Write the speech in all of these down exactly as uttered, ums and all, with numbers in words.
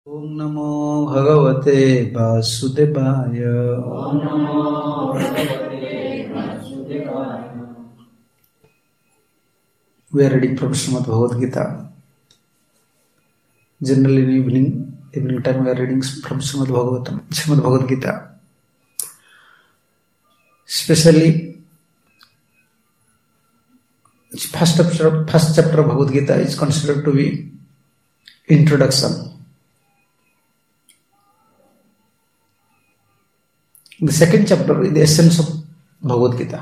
Om Namo Bhagavate Vasudevaya. Om Namo Bhagavate Vasudevaya. We are reading from Srimad Bhagavad Gita. Generally in evening, evening time we are reading from Srimad Bhagavatam, Srimad Bhagavad Gita. Especially, first chapter, first chapter of Bhagavad Gita is considered to be introduction. The second chapter is the essence of Bhagavad Gita.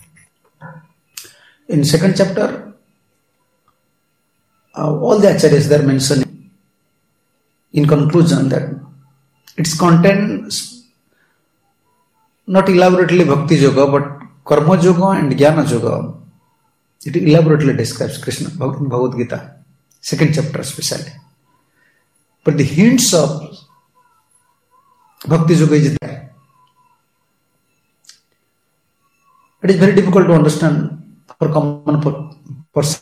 In second chapter, uh, all the acharyas they are mentioning in conclusion that its contains not elaborately bhakti yoga but karma yoga and jnana yoga. It elaborately describes Krishna in Bhagavad Gita, second chapter especially. But the hints of bhakti yoga is there. It is very difficult to understand for common person.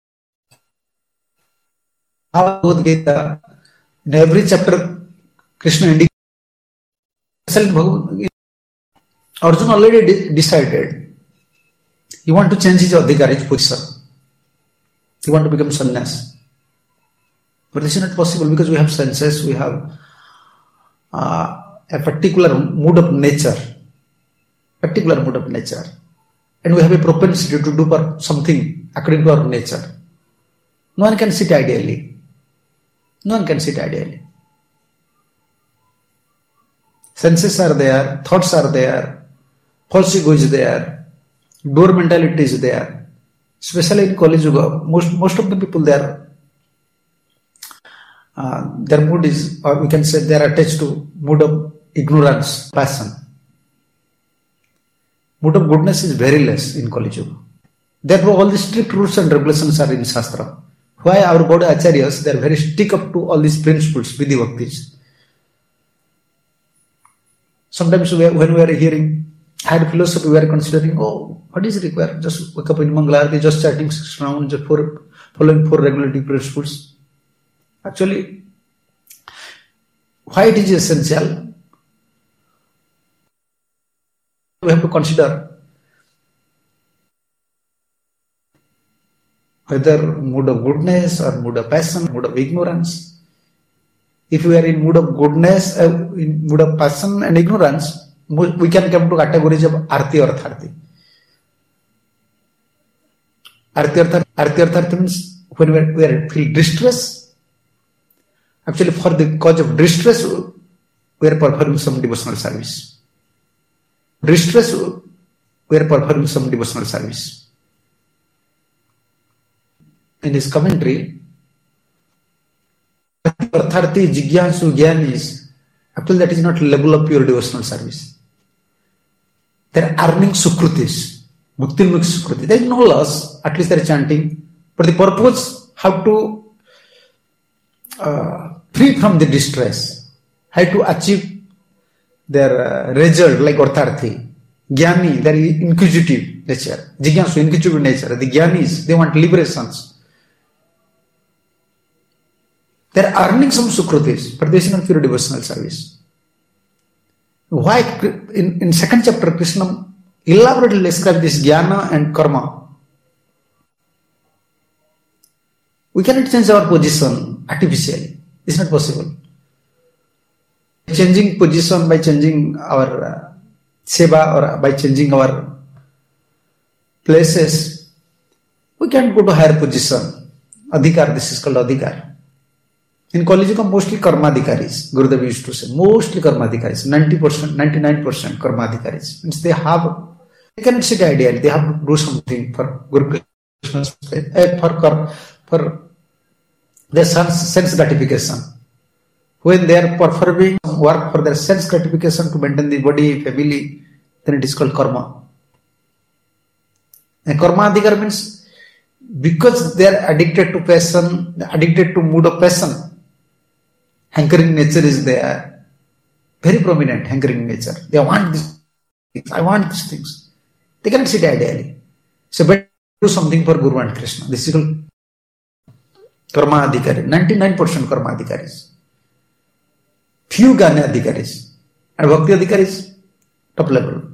How Bhagavad Gita, in every chapter, Krishna indicates. Arjuna already de- decided. He wants to change his adhikar, his position. He wants to become sannyas. But this is not possible because we have senses, we have uh, a particular mood of nature. Particular mood of nature. And we have a propensity to do something according to our nature. No one can sit ideally. No one can sit ideally. Senses are there, thoughts are there, false ego is there, door mentality is there. Especially in Kali Yuga, most, most of the people there, uh, their mood is, or we can say they are attached to mood of ignorance, passion. Mood of goodness is very less in Kali Yuga. Therefore, all the strict rules and regulations are in Shastra. Why our Gaudiya Acharyas, they are very stick up to all these principles, Vidhi Bhaktis. Sometimes we are, when we are hearing higher philosophy, we are considering, oh, what is required? Just wake up in Mangalarti, just chanting six rounds, just four, following four regulative principles. Actually, why it is essential? We have to consider whether mood of goodness or mood of passion, mood of ignorance. If we are in mood of goodness, uh, in mood of passion and ignorance, we can come to categories of arti or tharti. Arti or tharti, arti or tharti means when we, are, we are feel distress. Actually, for the cause of distress, we are performing some devotional service. Distress, we are performing some devotional service. In his commentary, Artharti Jigyansu Gyanis, actually that is not level of pure devotional service. They are earning sukrutis, Bhukti-mukh sukruti. There is no loss, at least they are chanting. But the purpose, how to uh, free from the distress, how to achieve their uh, result like Artharti. Jnani, their inquisitive nature. Jigyansu, inquisitive nature. The Jnanis, they want liberations. They are earning some sukrutis, but this is not pure devotional service. Why? In, in second chapter, Krishna elaborately describes this jnana and karma. We cannot change our position artificially. It's not possible. Changing position by changing our uh, seva or by changing our places, we can't go to higher position. Adhikar, this is called adhikar. In Kali Yuga, mostly karmadhikaris. Gurudev used to say, mostly karmadhikaris. ninety percent, ninety-nine percent karmadhikaris. Means they have, they cannot sit ideally. They have to do something for Guru Krishna's faith, for, for their sense gratification. When they are performing work for their sense gratification to maintain the body, family, then it is called karma. And karma adhikar means because they are addicted to passion, addicted to mood of passion, hankering nature is there, very prominent hankering nature. They want these things, I want these things. They cannot sit ideally. So better do something for Guru and Krishna. This is called karma adhikari, ninety-nine percent karma adhikaris. few Jnana Adhikaris. And Bhakti Adhikaris, top level.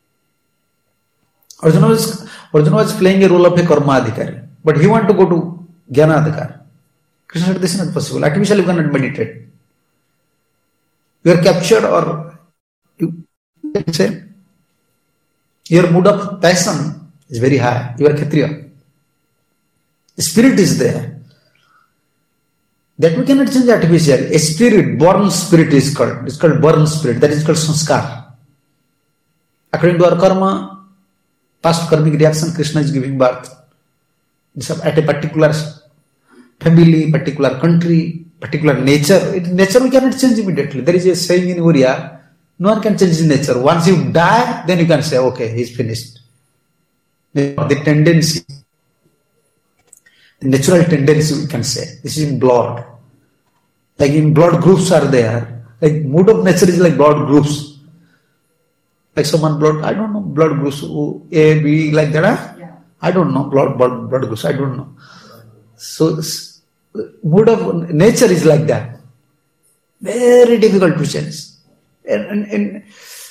Arjuna was, Arjuna was playing a role of a Karma Adhikari, but he wanted to go to Jnana Adhikar. Krishna said, this is not possible. Artificially you cannot meditate. You are captured, or you can say, your mood of passion is very high. You are Kshatriya. The spirit is there. That we cannot change artificially. A spirit, born spirit is called. It's called born spirit. That is called sanskar. According to our karma, past karmic reaction, Krishna is giving birth. At a particular family, particular country, particular nature. It, nature we cannot change immediately. There is a saying in Oriya, no one can change nature. Once you die, then you can say, okay, he's finished. The tendency, the natural tendency we can say. This is in blood. Like in blood groups are there. Like mood of nature is like blood groups. Like someone blood, I don't know, blood groups, A, B, like that. Huh? Yeah. I don't know, blood, blood, blood groups, I don't know. So, mood of nature is like that. Very difficult to change. And in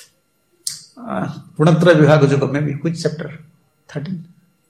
Gunatra Vibhaga Yoga, maybe, which chapter? thirteen?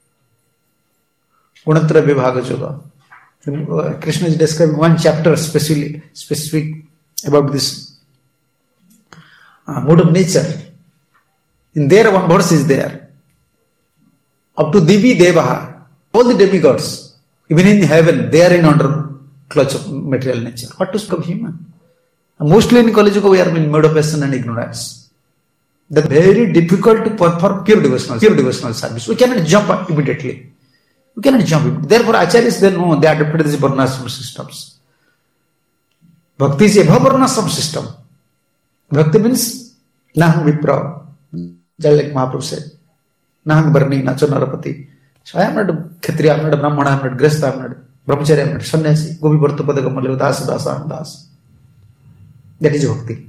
Gunatra Vibhaga Yoga. Krishna is describing one chapter specifically, specific about this uh, mode of nature. In there, one verse is there. Up to Divi Devaha, all the demigods, even in heaven, they are in under clutch of material nature. What to speak of human? Mostly in Kali Yuga, we are in mode of passion and ignorance. That's very difficult to perform pure devotional, pure devotional service. We cannot jump immediately. We cannot jump. Therefore, acharyas, they know, they adopted these varnashram systems. Bhakti is above varnashram system. Bhakti means Naham Vipra, just like Mahaprabhu said. Naham Barni, Nacho Narapati. So I am not a Kshatriya, I am not a Brahmana, I am not Grihastha, I am not Brahmachari, I am not Sannyasi. Gopi Bharta Padagamaleva Dasa Dasa Das. That is Bhakti.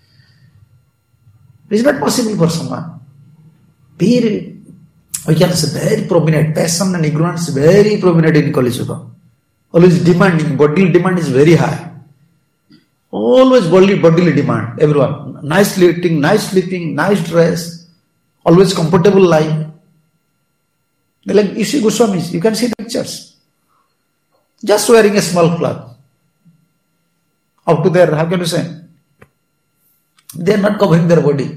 It is not possible for someone. Very, we can say very prominent. Passion and ignorance is very prominent in Kali Yuga. Always demanding, bodily demand is very high. Always bodily, bodily demand, everyone. Nice eating, nice sleeping, nice dress, always comfortable life. They like, you see Goswamis, you can see the pictures. Just wearing a small cloth. Up to their, how can you say? They are not covering their body.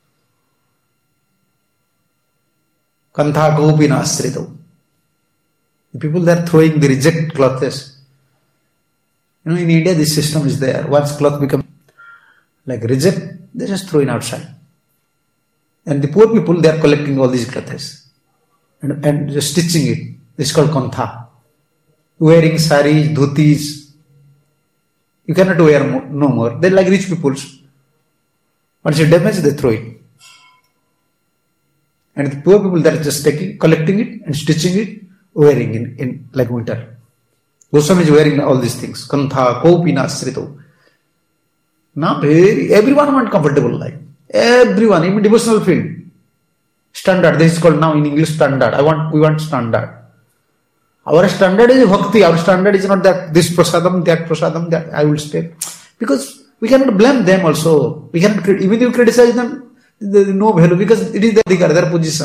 Kantha Gopina Asrito. The people they are throwing the reject clothes. You know, in India this system is there. Once cloth becomes like reject, they just throw it outside. And the poor people, they are collecting all these clothes and, and just stitching it. It's called kantha. Wearing saris, dhotis. You cannot wear more, no more. They're like rich people. Once you damage, they throw it. And the poor people, they are just taking, collecting it and stitching it, wearing in, in like winter. Goswami is wearing all these things. Kantha, Kopina, Srito. Now, very, everyone wants comfortable life. Everyone, even devotional field. Standard, this is called now in English standard. I want, we want standard. Our standard is bhakti. Our standard is not that this prasadam, that prasadam, that I will stay. Because we cannot blame them also. We cannot, even if you criticize them, there is no value because it is their adhikar, their position.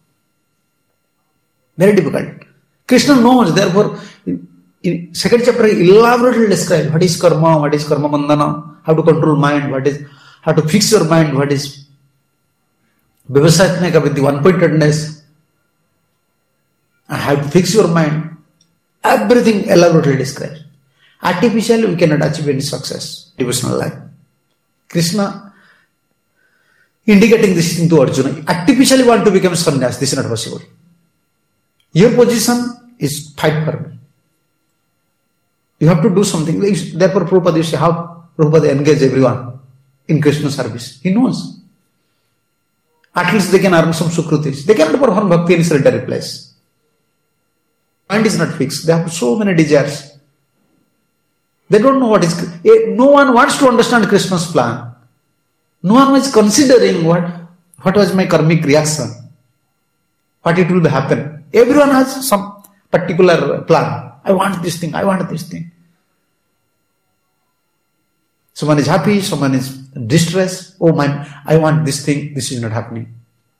Very difficult. Krishna knows, therefore, in second chapter, he elaborately describes what is karma, what is karma bandhana, how to control mind, what is, how to fix your mind, what is vivasatmika with the one-pointedness, and how to fix your mind. Everything elaborately described. Artificially, we cannot achieve any success, devotional life. Krishna indicating this thing to Arjuna. Artificially want to become sannyas, this is not possible. Your position is fight for me. You have to do something. Therefore, Prabhupada used to say how Prabhupada engage everyone in Krishna service. He knows. At least they can earn some sukrutis. They cannot perform bhakti in solitary place. Mind is not fixed. They have so many desires. They don't know what is. No one wants to understand Krishna's plan. No one was considering what, what was my karmic reaction. What it will happen. Everyone has some particular plan. I want this thing. I want this thing. Someone is happy, someone is distressed. Oh man, I want this thing, this is not happening.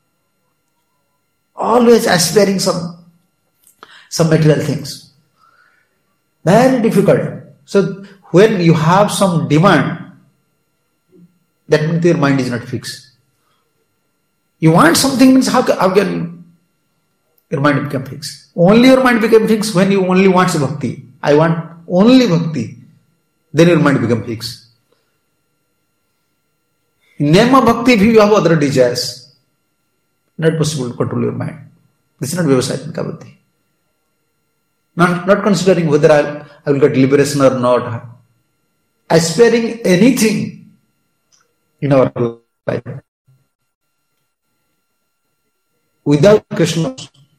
Always aspiring some, some material things. Very difficult. So when you have some demand, that means your mind is not fixed. You want something means how, how can your mind become fixed? Only your mind become fixed when you only want bhakti. I want only bhakti. Then your mind become fixed. In name of bhakti, if you have other desires, not possible to control your mind. This is not Vyavasayatmika buddhi. Not, not considering whether I'll, I will get liberation or not. Aspiring anything in our life without Krishna,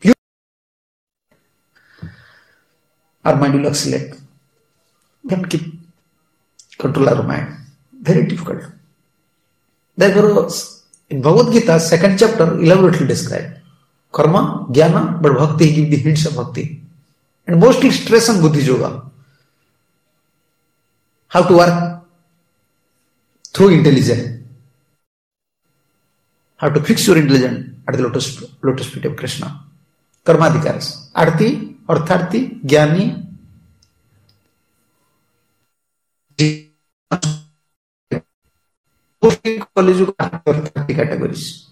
our mind will oscillate. We can keep control our mind. Very difficult. Therefore, in Bhagavad Gita, second chapter, elaborately described. Karma, jnana, but bhakti, he gives the hints of bhakti. And mostly stress on buddhi yoga. How to work through intelligence. How to fix your intelligence at the lotus, lotus feet of Krishna. Karmadhikaras. Arti, Artharti, Jnani, categories.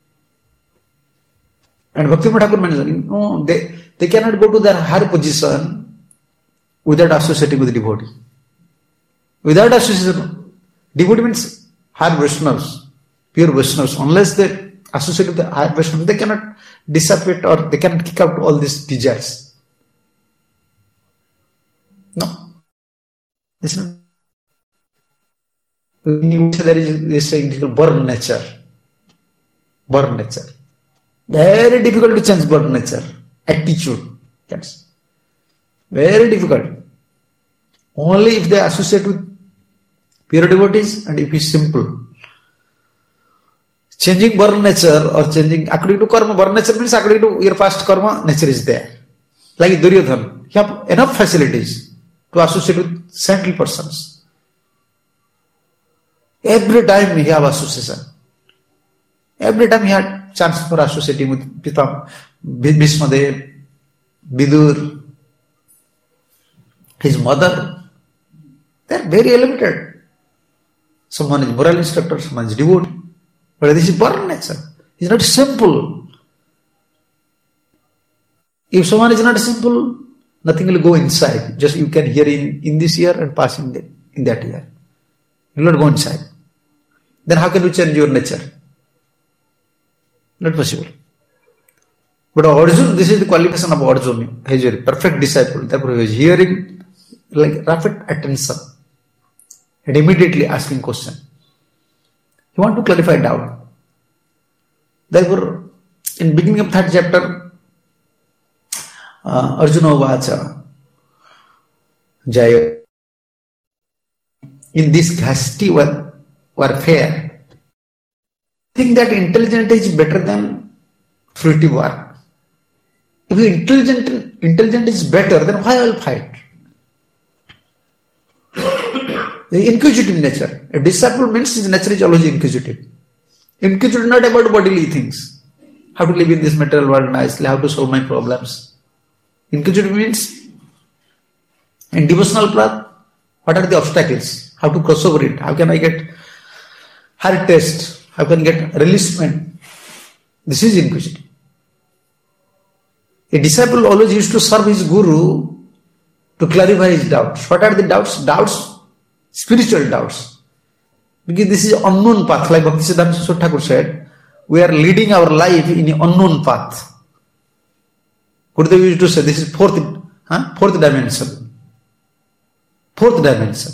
And Bhaktivinoda Thakur mentioned, no, they, they cannot go to their higher position without associating with the devotee. Without association, devotee means higher Vaishnavas, pure Vaishnavas. Unless they associate with the higher Vaishnavas, they cannot dissipate or they cannot kick out all these desires. No. This is not. There is this thing called born nature. Born nature. Very difficult to change born nature. Attitude. Yes. Very difficult. Only if they associate with pure devotees and if it's simple. Changing born nature or changing according to karma, born nature means according to your past karma, nature is there. Like Duryodhana, he have enough facilities to associate with saintly persons. Every time he have association. Every time he had chance for associating with Pitam, Bhishmadev, Vidur, his mother. They are very elevated. Someone is moral instructor, someone is devotee. But this is born nature. It's not simple. If someone is not simple, nothing will go inside. Just you can hear in, in this ear and pass in, the, in that ear. It will not go inside. Then how can you change your nature? Not possible. But Arjuna, this is the qualification of Arjuna. He is a perfect disciple. Therefore he is hearing like rapid attention and immediately asking question. He want to clarify doubt. Therefore, in beginning of third chapter, uh, Arjuna Vacha, Jaya, in this hasty warfare, think that intelligence is better than fruitive work. If the intelligent, intelligent is better, then why I will fight? The inquisitive nature. A disciple means his nature is always inquisitive. Inquisitive not about bodily things. How to live in this material world nicely, how to solve my problems. Inquisitive means in devotional path, what are the obstacles? How to cross over it? How can I get hard test? How can I get releasement? This is inquisitive. A disciple always used to serve his guru to clarify his doubts. What are the doubts? Doubts, spiritual doubts. Because this is unknown path. Like Bhaktisiddhanta Saraswati Thakur said, we are leading our life in an unknown path. Gurudev used to say, this is fourth, huh? fourth dimension. Fourth dimension.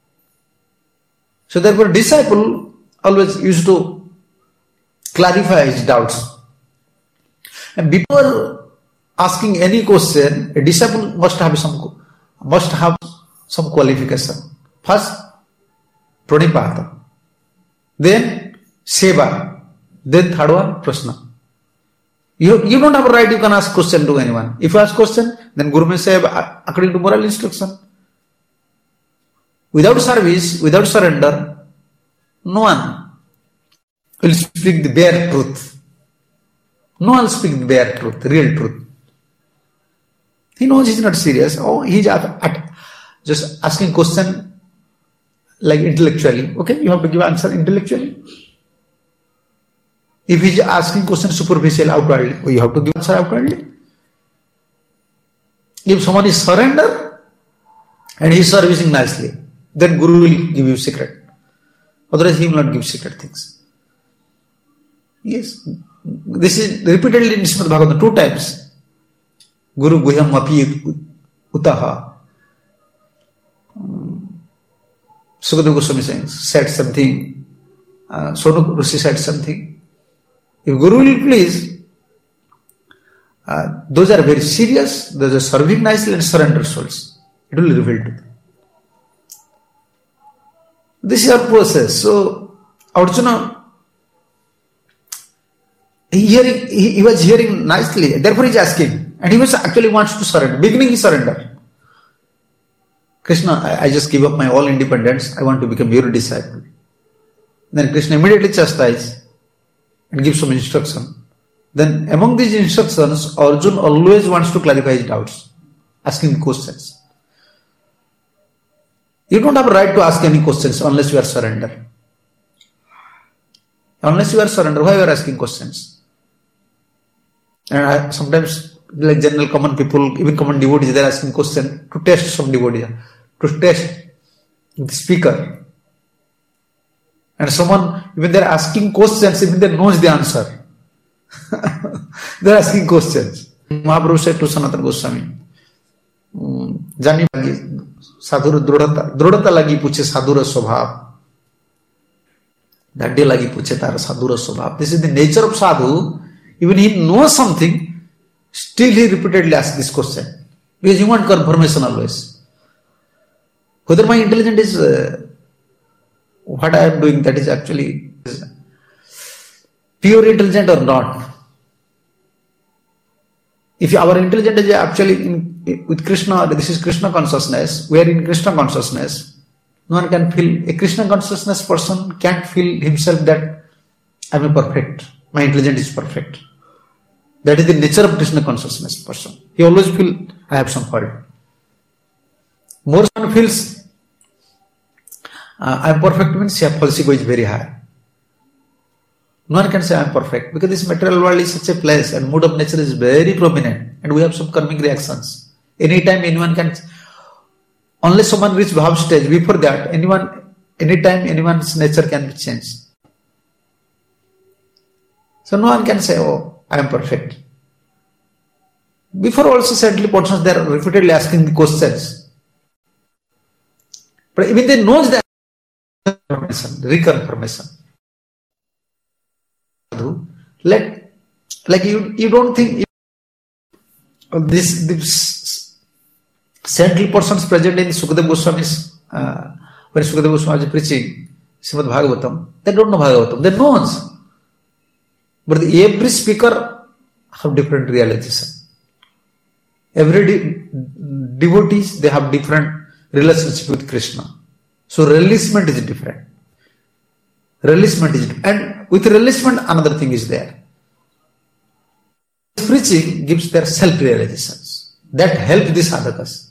So therefore, disciple always used to clarify his doubts. And before asking any question, a disciple must have some must have some qualification. First, pranipata. Then, seva. Then third one, prashna. You, you don't have a right, you can ask question to anyone. If you ask question, then Guru may say according to moral instruction. Without service, without surrender, no one will speak the bare truth. No one will speak the bare truth, the real truth. He knows he's not serious. Oh, he's at, at just asking question like intellectually. Okay, you have to give answer intellectually. If he's asking question superficial, outwardly, well, you have to give answer outwardly. If someone is surrender and he is servicing nicely, then Guru will give you secret. Otherwise, he will not give secret things. Yes, this is repeatedly in Srimad Bhagavatam two times. Guru Guhyam Api Utaha. Sukadeva Goswami said something. Uh, Sonu Rishi said something. If Guru will please, uh, those are very serious, those are serving nicely and surrender souls. It will reveal to them. This is our process. So, Arjuna, he, hearing, he, he was hearing nicely, therefore he is asking. And he was actually wants to surrender. Beginning he surrender. Krishna, I, I just give up my all independence. I want to become your disciple. Then Krishna immediately chastises and gives some instruction. Then among these instructions, Arjuna always wants to clarify his doubts, asking questions. You don't have a right to ask any questions unless you are surrender. Unless you are surrender, why you are asking questions? And I, sometimes, like general common people, even common devotees, they are asking questions to test some devotee, to test the speaker. And someone, even they are asking questions, even they knows the answer. They are asking questions. Mahaprabhu said to Sanatana Goswami, Jani lagi sadhura drodhata, drodhata lagi puche sadhura swabhav. That day lagi puche tara sadhura swabhav. This is the nature of sadhu. Even he knows something, still he repeatedly asks this question. Because he wants confirmation always. Whether my intelligence is, uh, what I am doing, that is actually is pure intelligent or not. If our intelligence is actually in, with Krishna, this is Krishna consciousness, we are in Krishna consciousness, no one can feel, a Krishna consciousness person can't feel himself that I am perfect, my intelligence is perfect. That is the nature of Krishna consciousness person. He always feels, I have some fault. More one feels, uh, I am perfect means your false ego is very high. No one can say I am perfect because this material world is such a place and mood of nature is very prominent and we have some karmic reactions. Anytime anyone can, unless someone reaches bhav stage, before that, anyone, anytime anyone's nature can be changed. So no one can say, oh, I am perfect. Before also certainly persons they are repeatedly asking the questions. But even they know that reconfirmation. Let, like you, you don't think this, this saintly persons present in Sukadeva Goswami's, uh, when Sukadeva Goswami is preaching Srimad Bhagavatam, they don't know Bhagavatam, they know us. But the, every speaker have different realization. Every de- devotees, they have different relationship with Krishna. So releasement is different. Releasement is different. And with releasement, another thing is there. Preaching gives their self-realizations. That helps the sadhakas.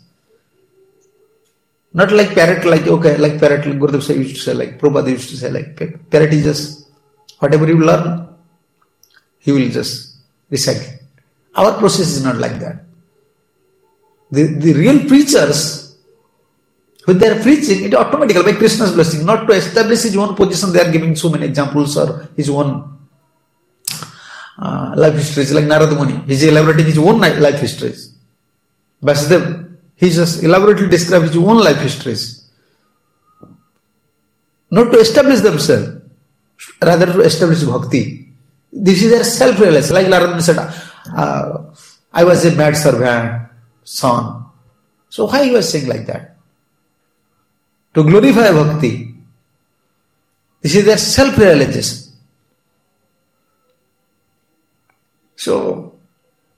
Not like parrot, like, okay, like parrot, like Gurudev used to say, like Prabhupada used to say, like parrot is just, whatever you learn, he will just recite. Our process is not like that. The, the real preachers, with their preaching, it automatically, by Krishna's blessing, not to establish his own position, they are giving so many examples or his own uh, life histories, like Narada Muni. He is elaborating his own life histories. Vasudev, he just elaborately describes his own life histories. Not to establish themselves, rather to establish bhakti. This is their self-realization. Like Narada said, uh, I was a mad servant, son. So why he was saying like that? To glorify bhakti. This is their self-realization. So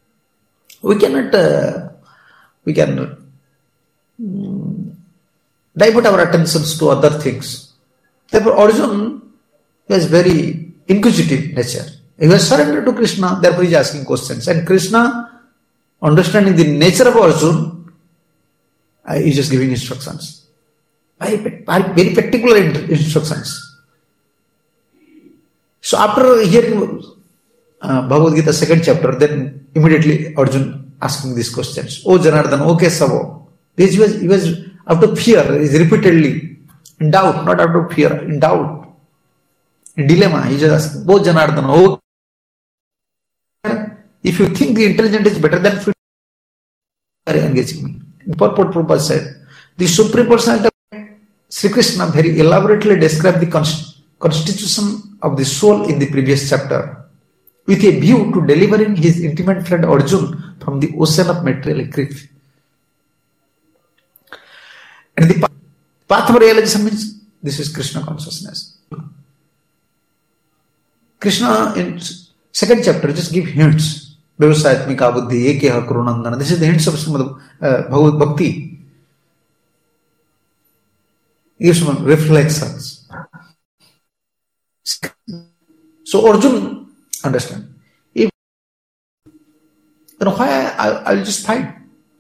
we cannot, uh, we cannot, um, divert our attentions to other things. Therefore, Arjuna was very inquisitive nature. He was surrendered to Krishna, therefore he is asking questions. And Krishna, understanding the nature of Arjuna, he is just giving instructions. Very, very particular instructions. So after hearing uh, Bhagavad Gita second chapter, then immediately Arjuna asking these questions. Oh Janardana, oh Kesava. This was, he was out of fear, he is repeatedly in doubt, not out of fear, in doubt, in dilemma. He just asking, oh Janardana, oh. If you think the intelligent is better than free, engaging me. In purport, Prabhupada said, the Supreme Personality of Sri Krishna very elaborately described the const constitution of the soul in the previous chapter, with a view to delivering his intimate friend Arjuna from the ocean of material grief. And the path of realization means this is Krishna consciousness. Krishna in second chapter just give hints. Vyavasayatmika buddhi, ekeha kurunandana. This is the hints of Srimad uh, Bhagavad Bhakti. Gives some reflections. So Arjuna understand. If then why I, I will just fight?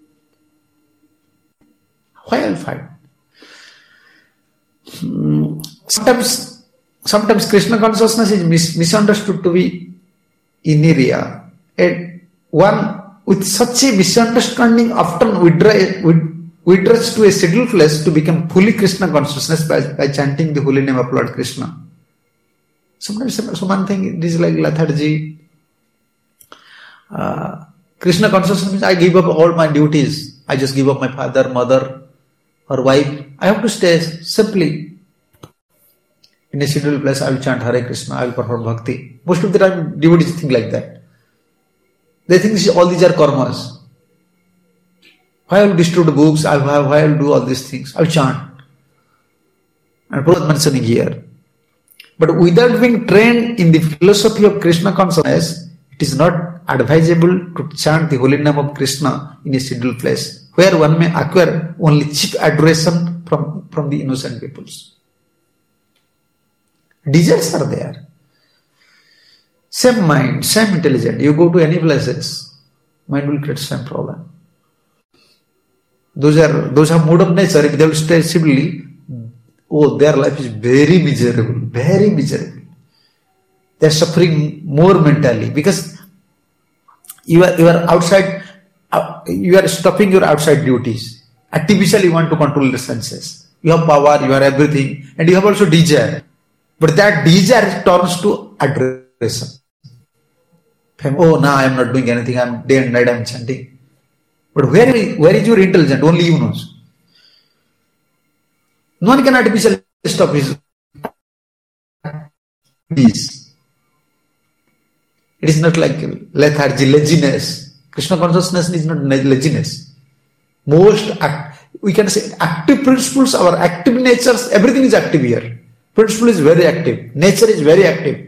Why I will fight? Hmm. Sometimes, sometimes Krishna consciousness is mis misunderstood to be in area. And one with such a misunderstanding often withdraws to a scheduled place to become fully Krishna consciousness by, by chanting the holy name of Lord Krishna. Sometimes someone think it is like lethargy. Uh, Krishna consciousness means I give up all my duties. I just give up my father, mother, or wife. I have to stay simply in a scheduled place. I will chant Hare Krishna. I will perform bhakti. Most of the time, devotees think like that. They think this, all these are karmas. Why I will distribute books? I will, why I will do all these things? I will chant. And Prabhupada mentioning here. But without being trained in the philosophy of Krishna consciousness, it is not advisable to chant the holy name of Krishna in a scheduled place, where one may acquire only cheap adoration from, from the innocent peoples. Desires are there. Same mind, same intelligence. You go to any places, mind will create same problem. Those are those have mode of nature. If they will stay civilly, oh, their life is very miserable, very miserable. They are suffering more mentally because you are you are outside. Uh, you are stopping your outside duties. Artificially, you want to control the senses. You have power, you have everything, and you have also desire. But that desire turns to adoration. Oh, now I am not doing anything. I am day and night I am chanting. But where is, where is your intelligence? Only you knows. No one can artificially stop his peace. It is not like lethargy, laziness. Krishna consciousness is not laziness. Most act, we can say active principles, our active natures, everything is active here. Principle is very active. Nature is very active.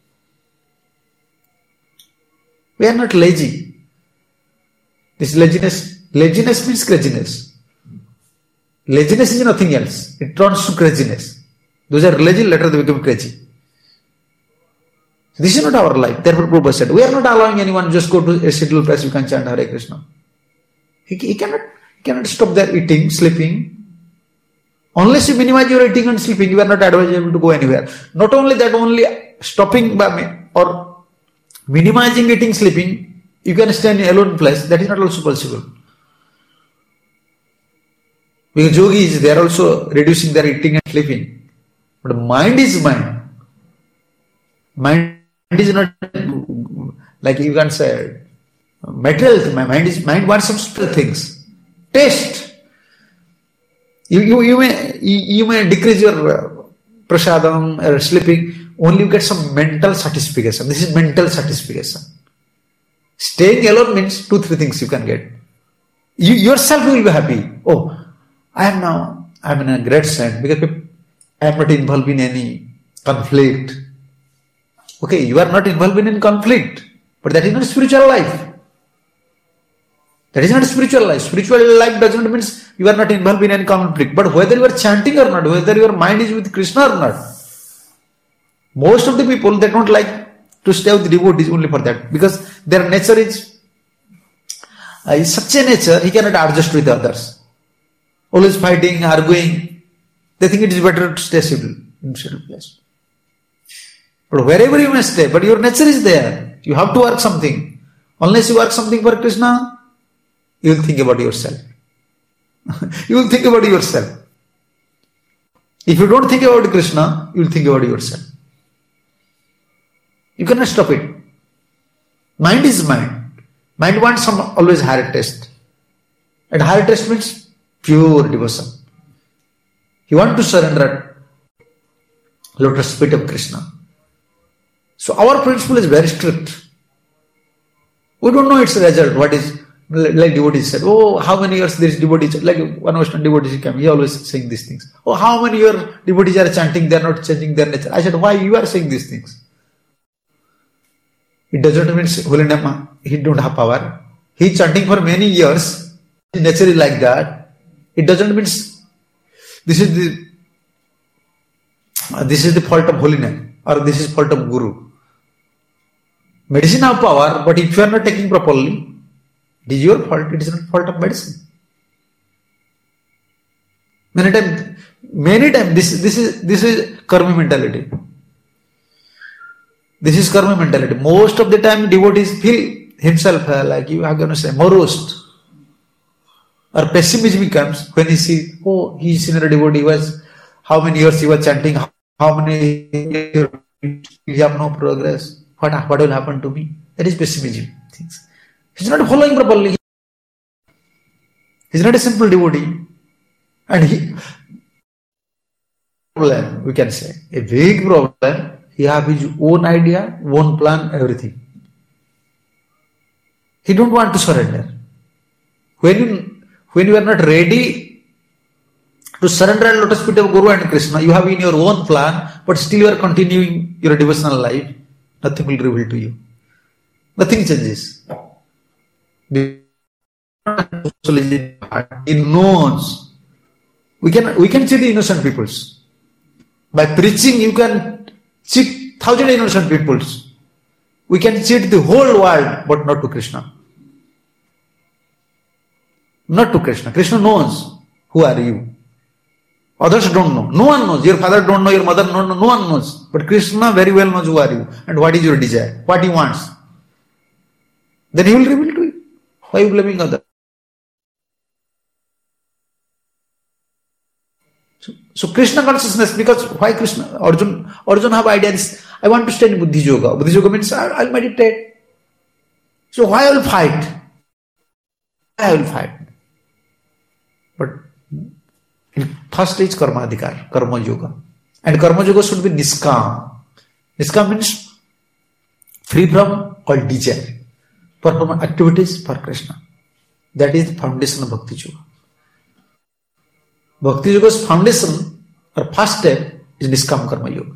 We are not lazy. This laziness, laziness means craziness. Laziness is nothing else. It turns to craziness. Those are lazy, later they become crazy. This is not our life. Therefore, Prabhupada said, we are not allowing anyone just go to a scheduled place, you can chant Hare Krishna. He, he, cannot, he cannot stop their eating, sleeping. Unless you minimize your eating and sleeping, you are not advisable to go anywhere. Not only that, only stopping by me or minimizing eating, sleeping, you can stay in an alone place. That is not also possible. Because yogis, they are also reducing their eating and sleeping. But mind is mind. Mind is not like you can say material. My mind is mind wants some special things. Taste. You you you may you, you may decrease your uh, prasadam or sleeping. Only you get some mental satisfaction. This is mental satisfaction. Staying alone means two, three things you can get. You yourself will be happy. Oh, I am now, I am in a great state because I am not involved in any conflict. Okay, you are not involved in any conflict, but that is not spiritual life. That is not spiritual life. Spiritual life doesn't mean you are not involved in any conflict. But whether you are chanting or not, whether your mind is with Krishna or not, most of the people, they don't like to stay with devotees only for that. Because their nature is, uh, is such a nature, he cannot adjust with others. Always fighting, arguing. They think it is better to stay civil in civil place. But wherever you may stay, but your nature is there. You have to work something. Unless you work something for Krishna, you will think about yourself. You will think about yourself. If you don't think about Krishna, you will think about yourself. You cannot stop it. Mind is mind. Mind wants some always higher taste. And higher taste means pure devotion. He wants to surrender at lotus feet of Krishna. So our principle is very strict. We don't know its result. What is, like devotees said, oh, how many years this devotee, like one Western devotee came, he always saying these things. Oh, how many years devotees are chanting, they are not changing their nature. I said, why you are saying these things? It doesn't mean holy name, he don't have power. He is chanting for many years, his nature is like that. It doesn't mean this is the uh, this is the fault of holy name or this is fault of guru. Medicine have power, but if you are not taking properly, it is your fault, it is not fault of medicine. Many times, many times, this, this is this is karma mentality. This is karma mentality. Most of the time, devotees feel himself uh, like you are going to say morose. Or pessimism comes when he sees, oh, he is senior devotee, he was, how many years he was chanting, how many years he have no progress, what, what will happen to me? That is pessimism. He is not following properly. He is not a simple devotee. And he, problem, we can say, a big problem, he have his own idea, own plan, everything. He don't want to surrender. When you When you are not ready to surrender at lotus feet of Guru and Krishna, you have in your own plan, but still you are continuing your devotional life, nothing will reveal to you. Nothing changes. He knows. We can, we can cheat the innocent peoples. By preaching, you can cheat thousand innocent peoples. We can cheat the whole world, but not to Krishna. Not to Krishna. Krishna knows who are you. Others don't know. No one knows. Your father don't know, your mother don't know, no one knows. But Krishna very well knows who are you and what is your desire, what he wants. Then he will reveal to you. Why are you blaming others? So, so Krishna consciousness, because why Krishna? Arjun, Arjun have ideas. I want to stay in Buddhi Yoga. Buddhi Yoga means I will meditate. So why I will fight? I will fight. But first is karma adhikar, karma yoga. And karma yoga should be niskam. Niskam means free from all desire. Perform activities for Krishna. That is the foundation of Bhakti Yoga. Bhakti Yoga's foundation or first step is niskam karma yoga.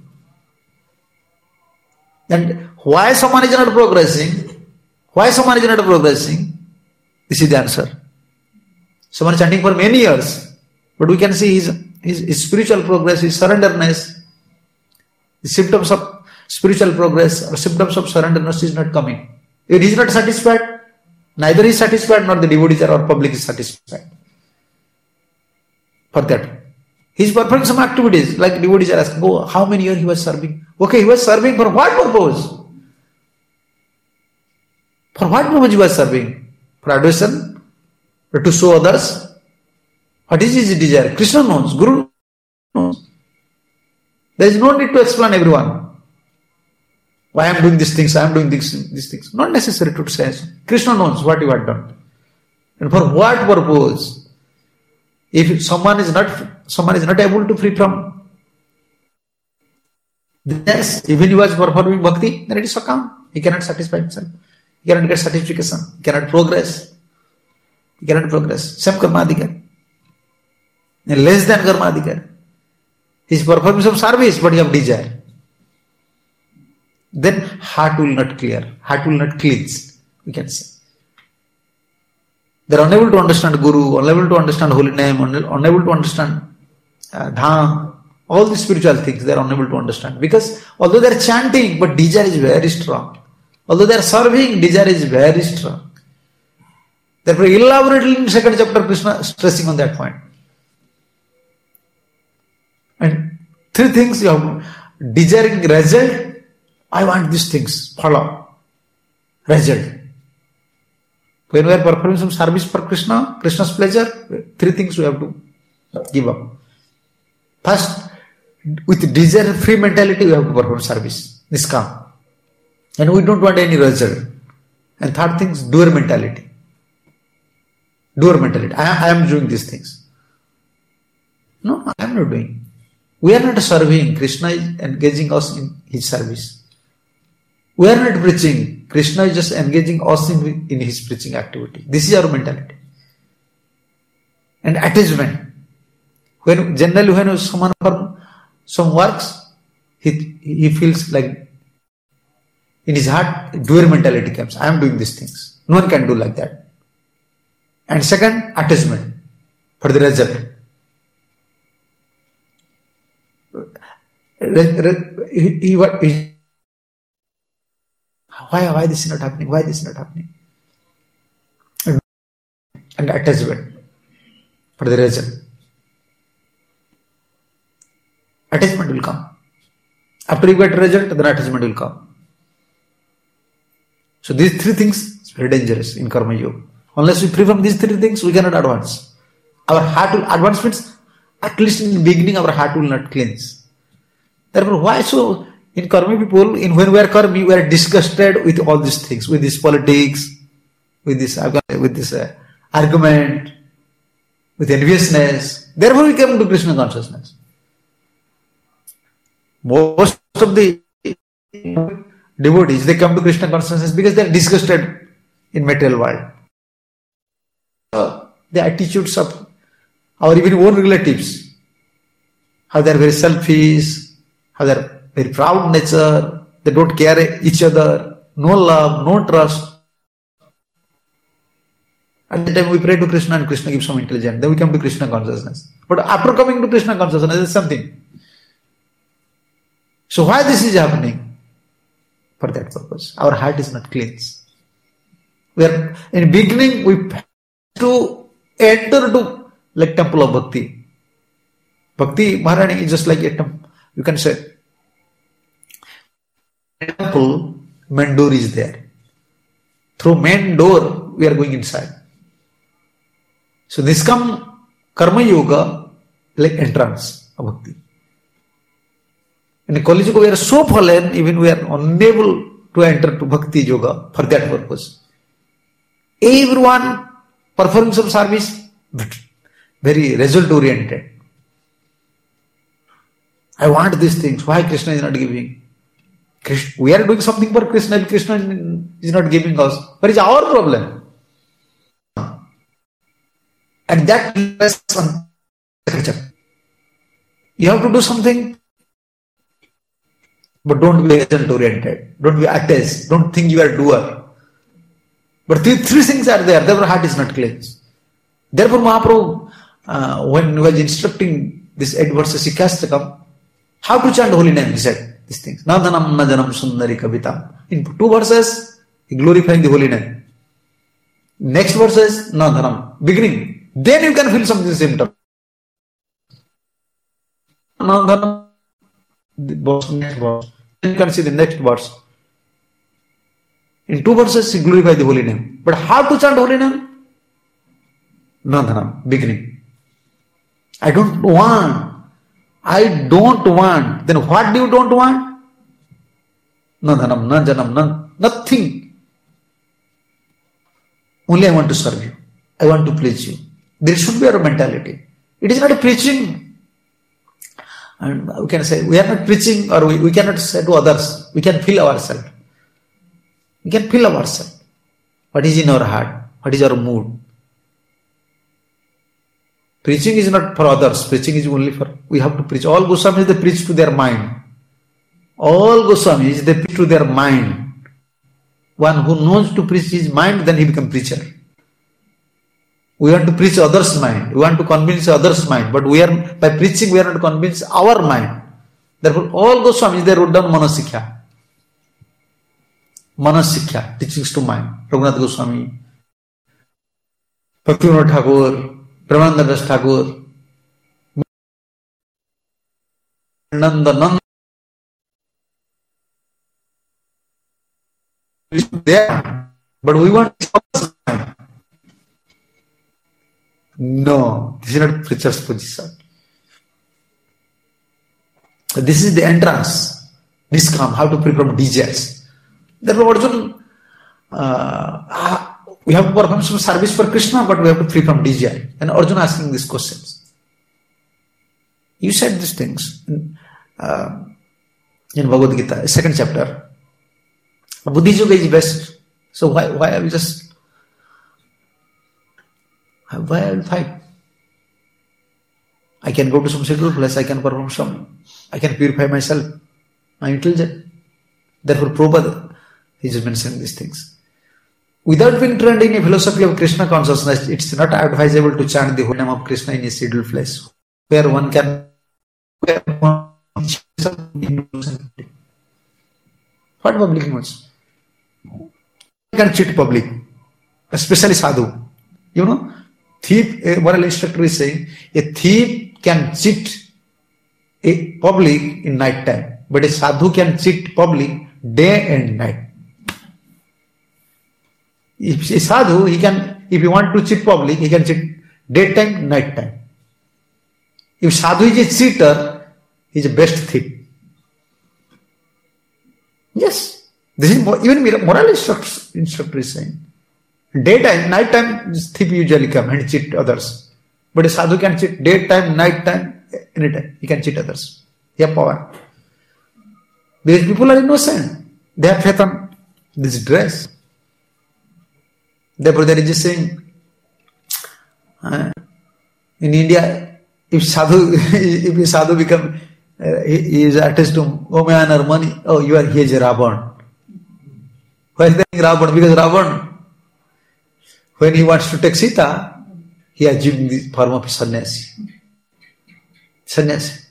And why someone is not progressing? Why someone is not progressing? This is the answer. Someone is chanting for many years, but we can see his, his, his spiritual progress, his surrenderness, the symptoms of spiritual progress or symptoms of surrenderness is not coming. If he is not satisfied, neither he is satisfied nor the devotees or public is satisfied. For that, he is performing some activities like devotees are asking, oh, how many years he was serving? Okay, he was serving for what purpose? For what purpose he was serving? For adoration? Or to show others? What is his desire? Krishna knows, Guru knows. There is no need to explain everyone. Why I am doing these things, I am doing these, these things. Not necessary to say. Krishna knows what you have done. And for what purpose? If someone is not someone is not able to free from this, even he was performing bhakti, then it is sakam. He cannot satisfy himself. He cannot get satisfaction. He cannot progress. He cannot progress. Same karma adhikar. Less than karma adhikar. He is performing some service, but he have desire. Then heart will not clear. Heart will not cleanse, we can say. They are unable to understand Guru, unable to understand holy name, unable to understand uh, Dham, all these spiritual things they are unable to understand. Because although they are chanting, but desire is very strong. Although they are serving, desire is very strong. Therefore, elaborately in second chapter, Krishna stressing on that point. And three things you have: desiring result, I want these things, follow. Result. When we are performing some service for Krishna, Krishna's pleasure, three things we have to give up. First, with desire-free mentality, we have to perform service, niskam. And we don't want any result. And third thing is doer mentality. Doer mentality. I, I am doing these things. No, I am not doing. We are not serving. Krishna is engaging us in his service. We are not preaching. Krishna is just engaging us in, in his preaching activity. This is our mentality. And attachment. When generally when someone performs some works, he, he feels like in his heart, doer mentality comes. I am doing these things. No one can do like that. And second, attachment for the result. He, he, he, why, why this is not happening? Why this is not happening? And, and attachment for the result. Attachment will come. After you get result, then attachment will come. So these three things is very dangerous in Karma Yoga. Unless we free from these three things, we cannot advance. Our heart will advance means, at least in the beginning, our heart will not cleanse. Therefore, why so? In Karma people, in when we are Karma, we are disgusted with all these things, with this politics, with this with this uh, argument, with enviousness. Therefore, we come to Krishna consciousness. Most of the devotees, they come to Krishna consciousness because they are disgusted in material world. Uh, the attitudes of our even own relatives, how they are very selfish, how they are very proud nature, they don't care each other, no love, no trust. At the time we pray to Krishna and Krishna gives some intelligence, then we come to Krishna consciousness. But after coming to Krishna consciousness, there is something. So why this is happening? For that purpose. Our heart is not cleansed. We are, in beginning, we have to enter to like temple of Bhakti. Bhakti Maharani is just like a temple. You can say, temple, main door is there. Through main door, we are going inside. So this come Karma Yoga like entrance of Bhakti. In Kali Yuga, we are so fallen, even we are unable to enter to Bhakti Yoga for that purpose. Everyone performing some service, but very result oriented. I want these things. Why Krishna is not giving? Krishna, we are doing something for Krishna and Krishna is not giving us. What is our problem? And that lesson, you have to do something. But don't be result oriented. Don't be attached. Don't think you are a doer. But three, three things are there. Therefore, heart is not cleansed. Therefore, Mahaprabhu, uh, when he was instructing this eight verses, Sikastakam, how to chant holy name, he said these things. Nadhanam najanam sundari kavitam. In two verses, he glorifying the holy name. Next verses, Nadhanam. Beginning. Then you can feel something symptom. Nadhanam. The verse, next verse. Then you can see the next verse. In two verses, he glorify the holy name. But how to chant holy name? Nadhanam, beginning. I don't want. I don't want. Then what do you don't want? Nadhanam, najanam, nan, nothing. Only I want to serve you. I want to please you. There should be our mentality. It is not a preaching. And we can say, we are not preaching, or we, we cannot say to others. We can feel ourselves. We can feel ourselves. What is in our heart? What is our mood? Preaching is not for others. Preaching is only for, we have to preach. All Goswamis, they preach to their mind. All Goswamis, they preach to their mind. One who knows to preach his mind, then he becomes preacher. We want to preach others' mind. We want to convince others' mind. But we are, by preaching, we are not to convince our mind. Therefore, all Goswamis, they wrote down Manasikya. Manasikya, teachings to mind. Raghunath Goswami, Bhaktivinoda Thakur, Premananda Das Thakur, Nanda Nanda. There, but we want mind. No, this is not preacher's position. This is the entrance. Niskam, how to free from desires. Therefore, Arjuna, uh, we have to perform some service for Krishna, but we have to free from desire. And Arjuna asking these questions. You said these things in, uh, in Bhagavad Gita, second chapter. Buddhi Yoga is best. So why why are we just why I will fight? I can go to some scheduled place, I can perform some, I can purify myself. I'm intelligent. Therefore, Prabhupada, he just mentioning these things. Without being trained in a philosophy of Krishna consciousness, it's not advisable to chant the holy name of Krishna in a scheduled place, where one can where one what public knows? Can cheat public, especially sadhu. You know, thief, a moral instructor is saying, a thief can cheat a public in night time, but a sadhu can cheat public day and night. If a sadhu, he can, if he want to cheat public, he can cheat daytime, night time. If sadhu is a cheater, he is a best thief. Yes. This is more, even moral instructor, instructor is saying. Daytime, night time, thief usually come and cheat others. But a sadhu can cheat daytime, night time, anytime. He can cheat others. He has power. Because people are innocent. They have faith on this dress. Therefore, there is a saying, uh, in India, if sadhu, if a sadhu become, uh, he, he is attached to woman or money, oh, you are, he is a Ravan. Why is that Ravan? Because Ravan, when he wants to take Sita, he assumed the form of sannyasi. Sannyasi.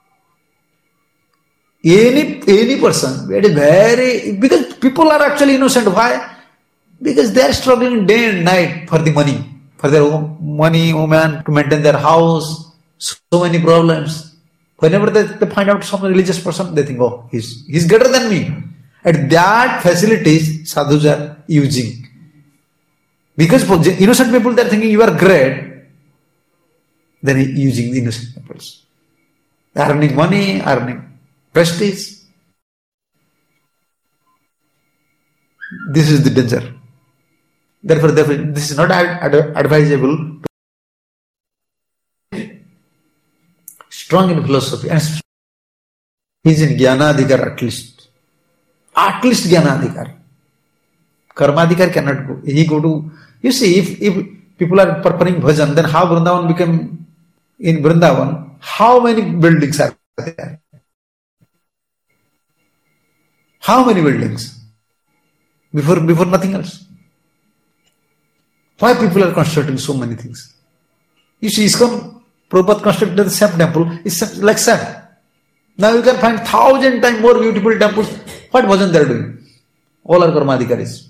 Any, any person, very, very, because people are actually innocent. Why? Because they are struggling day and night for the money, for their money, woman, to maintain their house, so many problems. Whenever they, they find out some religious person, they think, oh, he's, he's greater than me. And that facilities sadhus are using. Because for innocent people, they are thinking you are great. Then using the innocent people. Earning money, earning prestige. This is the danger. Therefore, therefore this is not ad- ad- advisable. Strong in philosophy and he is in Jnanadhikar at least. At least Jnanadhikar. Karmadhikar cannot go. He go to, you see, if, if people are performing bhajan, then how Vrindavan became, in Vrindavan, how many buildings are there? How many buildings? Before, before nothing else. Why people are constructing so many things? You see, ISKCON, Prabhupada constructed the same temple, it's like same. Now you can find thousand times more beautiful temples. What bhajan they are doing? All are Karmadhikaris.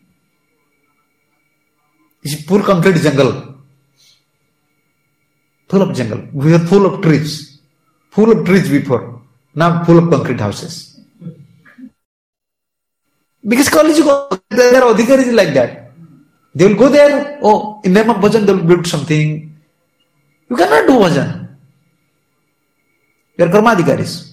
It's full concrete jungle. Full of jungle. We are full of trees. Full of trees before. Now full of concrete houses. Because college, their adhikar is like that. They will go there, oh, in name of bhajan they will build something. You cannot do bhajan. You are Karmadhikaris.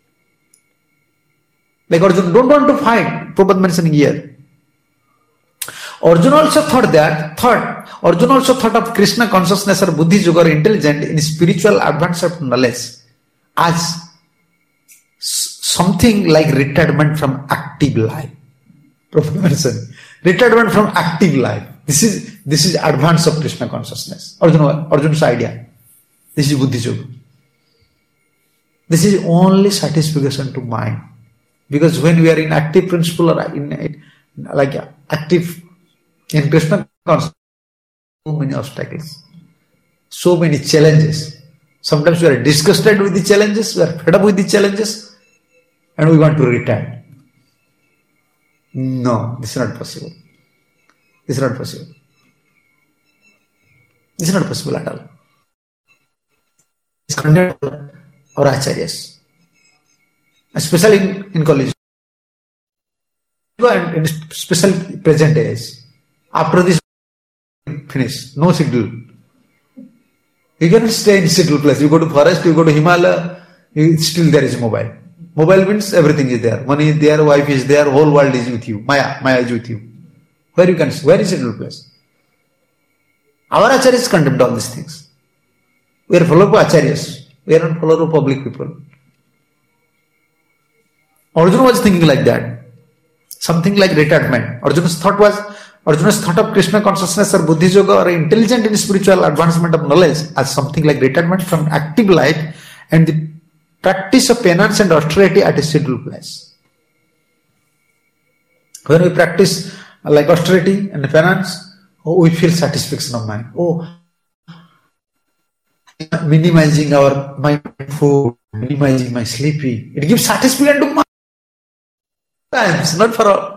Like Arjuna, don't want to fight. Prabhupada mentioning here. Arjuna also thought that, thought, Arjuna also thought of Krishna consciousness or Buddhi Yoga or intelligent in spiritual advance of knowledge as something like retirement from active life. Prabhupada mentioned, retirement from active life. This is, this is advance of Krishna consciousness. Arjuna, Arjuna's idea. This is Buddhi Yoga. This is only satisfaction to mind. Because when we are in active principle or in, in like active in Krishna consciousness, many obstacles, so many challenges. Sometimes we are disgusted with the challenges, we are fed up with the challenges, and we want to retire. No, this is not possible. This is not possible. This is not possible at all. It's condemned our acharyas, especially in, in college. And in special present days, after this finish, no schedule. You cannot stay in scheduled place. You go to forest, you go to Himalaya, you, still there is mobile. Mobile means everything is there. Money is there, wife is there, whole world is with you. Maya, Maya is with you. Where you can, where is scheduled place? Our acharyas condemned all these things. We are followers of acharyas. We are not followers of public people. Arjuna was thinking like that. Something like retirement. Arjuna's thought was, Arjuna's thought of Krishna consciousness or Buddhi Yoga or intelligent in spiritual advancement of knowledge as something like retirement from active life and the practice of penance and austerity at a scheduled place. When we practice like austerity and penance, oh, we feel satisfaction of mind. Oh, minimizing our my food, minimizing my sleeping. It gives satisfaction to mind. Times, not for all.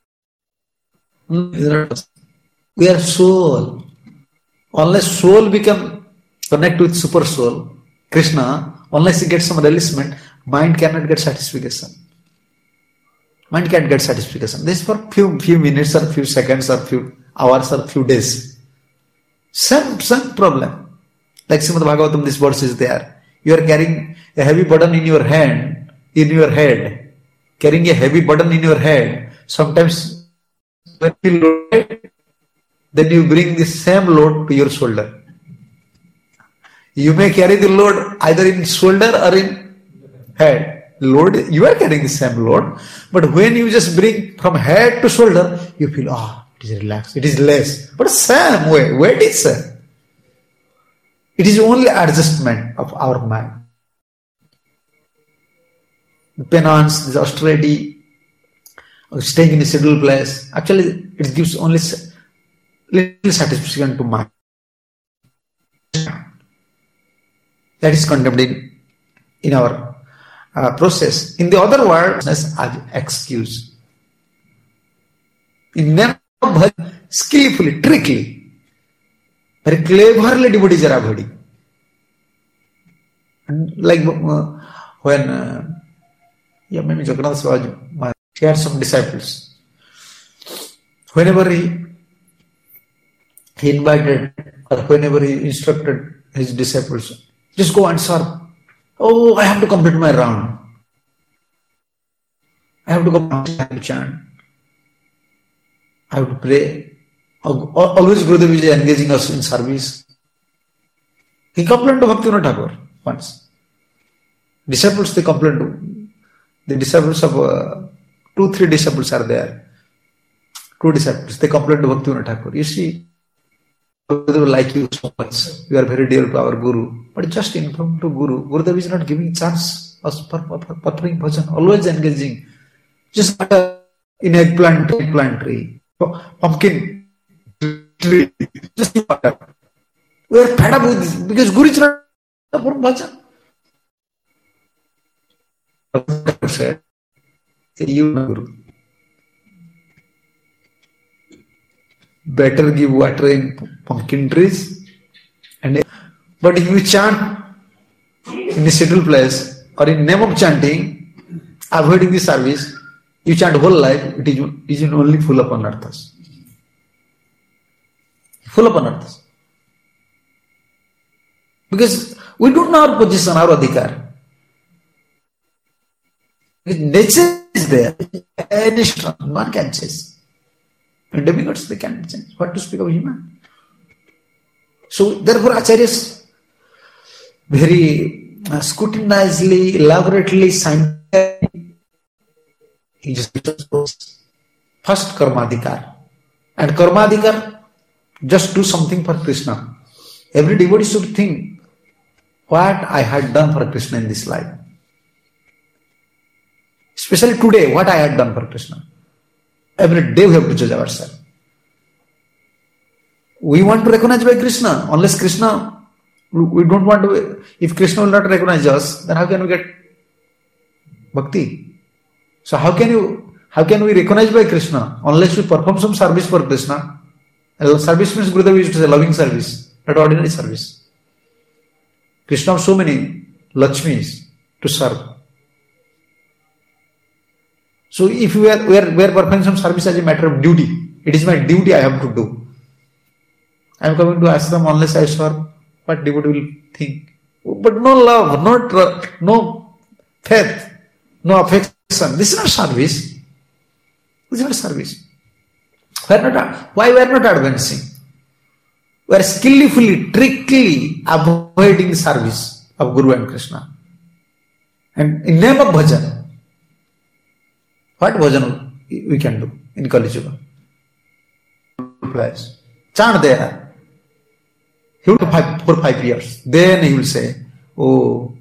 We are soul. Unless soul become connect with super soul, Krishna, unless he gets some releasement, mind cannot get satisfaction. Mind can't get satisfaction. This is for few few minutes or few seconds or few hours or few days. Some some problem. Like Srimad Bhagavatam, this verse is there. You are carrying a heavy burden in your hand, in your head. Carrying a heavy burden in your head, sometimes when you load it, then you bring the same load to your shoulder. You may carry the load either in shoulder or in head. Load, you are carrying the same load, but when you just bring from head to shoulder, you feel, ah, oh, it is relaxed, it is less. But same way, weight is same. It is only adjustment of our mind. Penance, this austerity, staying in a scheduled place, actually it gives only little satisfaction to mind. That is condemned in, in our uh, process. In the other world, as excuse. In name of bhajan, skillfully, trickily, very cleverly devotees are avoiding. And like uh, when uh, Yeah, maybe Jagannath Swami, he had some disciples. Whenever he, he invited or whenever he instructed his disciples, just go and serve. Oh, I have to complete my round. I have to go and chant. I have to pray. Always Gurudev is engaging us in service. He complained to Bhaktivinoda Thakur once. Disciples, they complained to the disciples of uh, two, three disciples are there. Two disciples. They complained to Bhaktivinoda Thakur. You see, Gurudev like you so much. You are very dear to our Guru. But just inform to Guru. Gurudev is not giving chance for performing bhajan. Always engaging. Just in eggplant, eggplant tree, pumpkin tree. Just we are fed up with this because Guru is not performing bhajan. Said, you Guru, better give water in pumpkin trees, and but if you chant in a scheduled place or in name of chanting, avoiding the service, you chant whole life, it is, it is only full of anarthas. Full of anarthas. Because we don't know our position, our adhikar. Nature is there. Any strong, one can chase. And demigods, they can't change. What to speak of human? So, therefore, acharyas very uh, scrutinizedly, elaborately, scientifically, he just goes first karmadikar. And karmadikar, just do something for Krishna. Every devotee should think what I had done for Krishna in this life. Especially today, what I had done for Krishna. Every day we have to judge ourselves. We want to recognize by Krishna. Unless Krishna, we don't want to, if Krishna will not recognize us, then how can we get bhakti? So how can you, how can we recognize by Krishna? Unless we perform some service for Krishna. Service means Gurudev used to say loving service, not ordinary service. Krishna has so many Lakshmis to serve. So if we are, we are, we are performing some service as a matter of duty, it is my duty I have to do. I am coming to ashram unless I serve, what devotee will think? But no love, no trust, no faith, no affection. This is not service. This is not service. We are not, why we are not advancing? We are skillfully, trickily avoiding service of Guru and Krishna. And in name of bhajan, what bhajan we can do in Kali Yuga? Chant there. He will do five, four, five years. Then he will say, oh,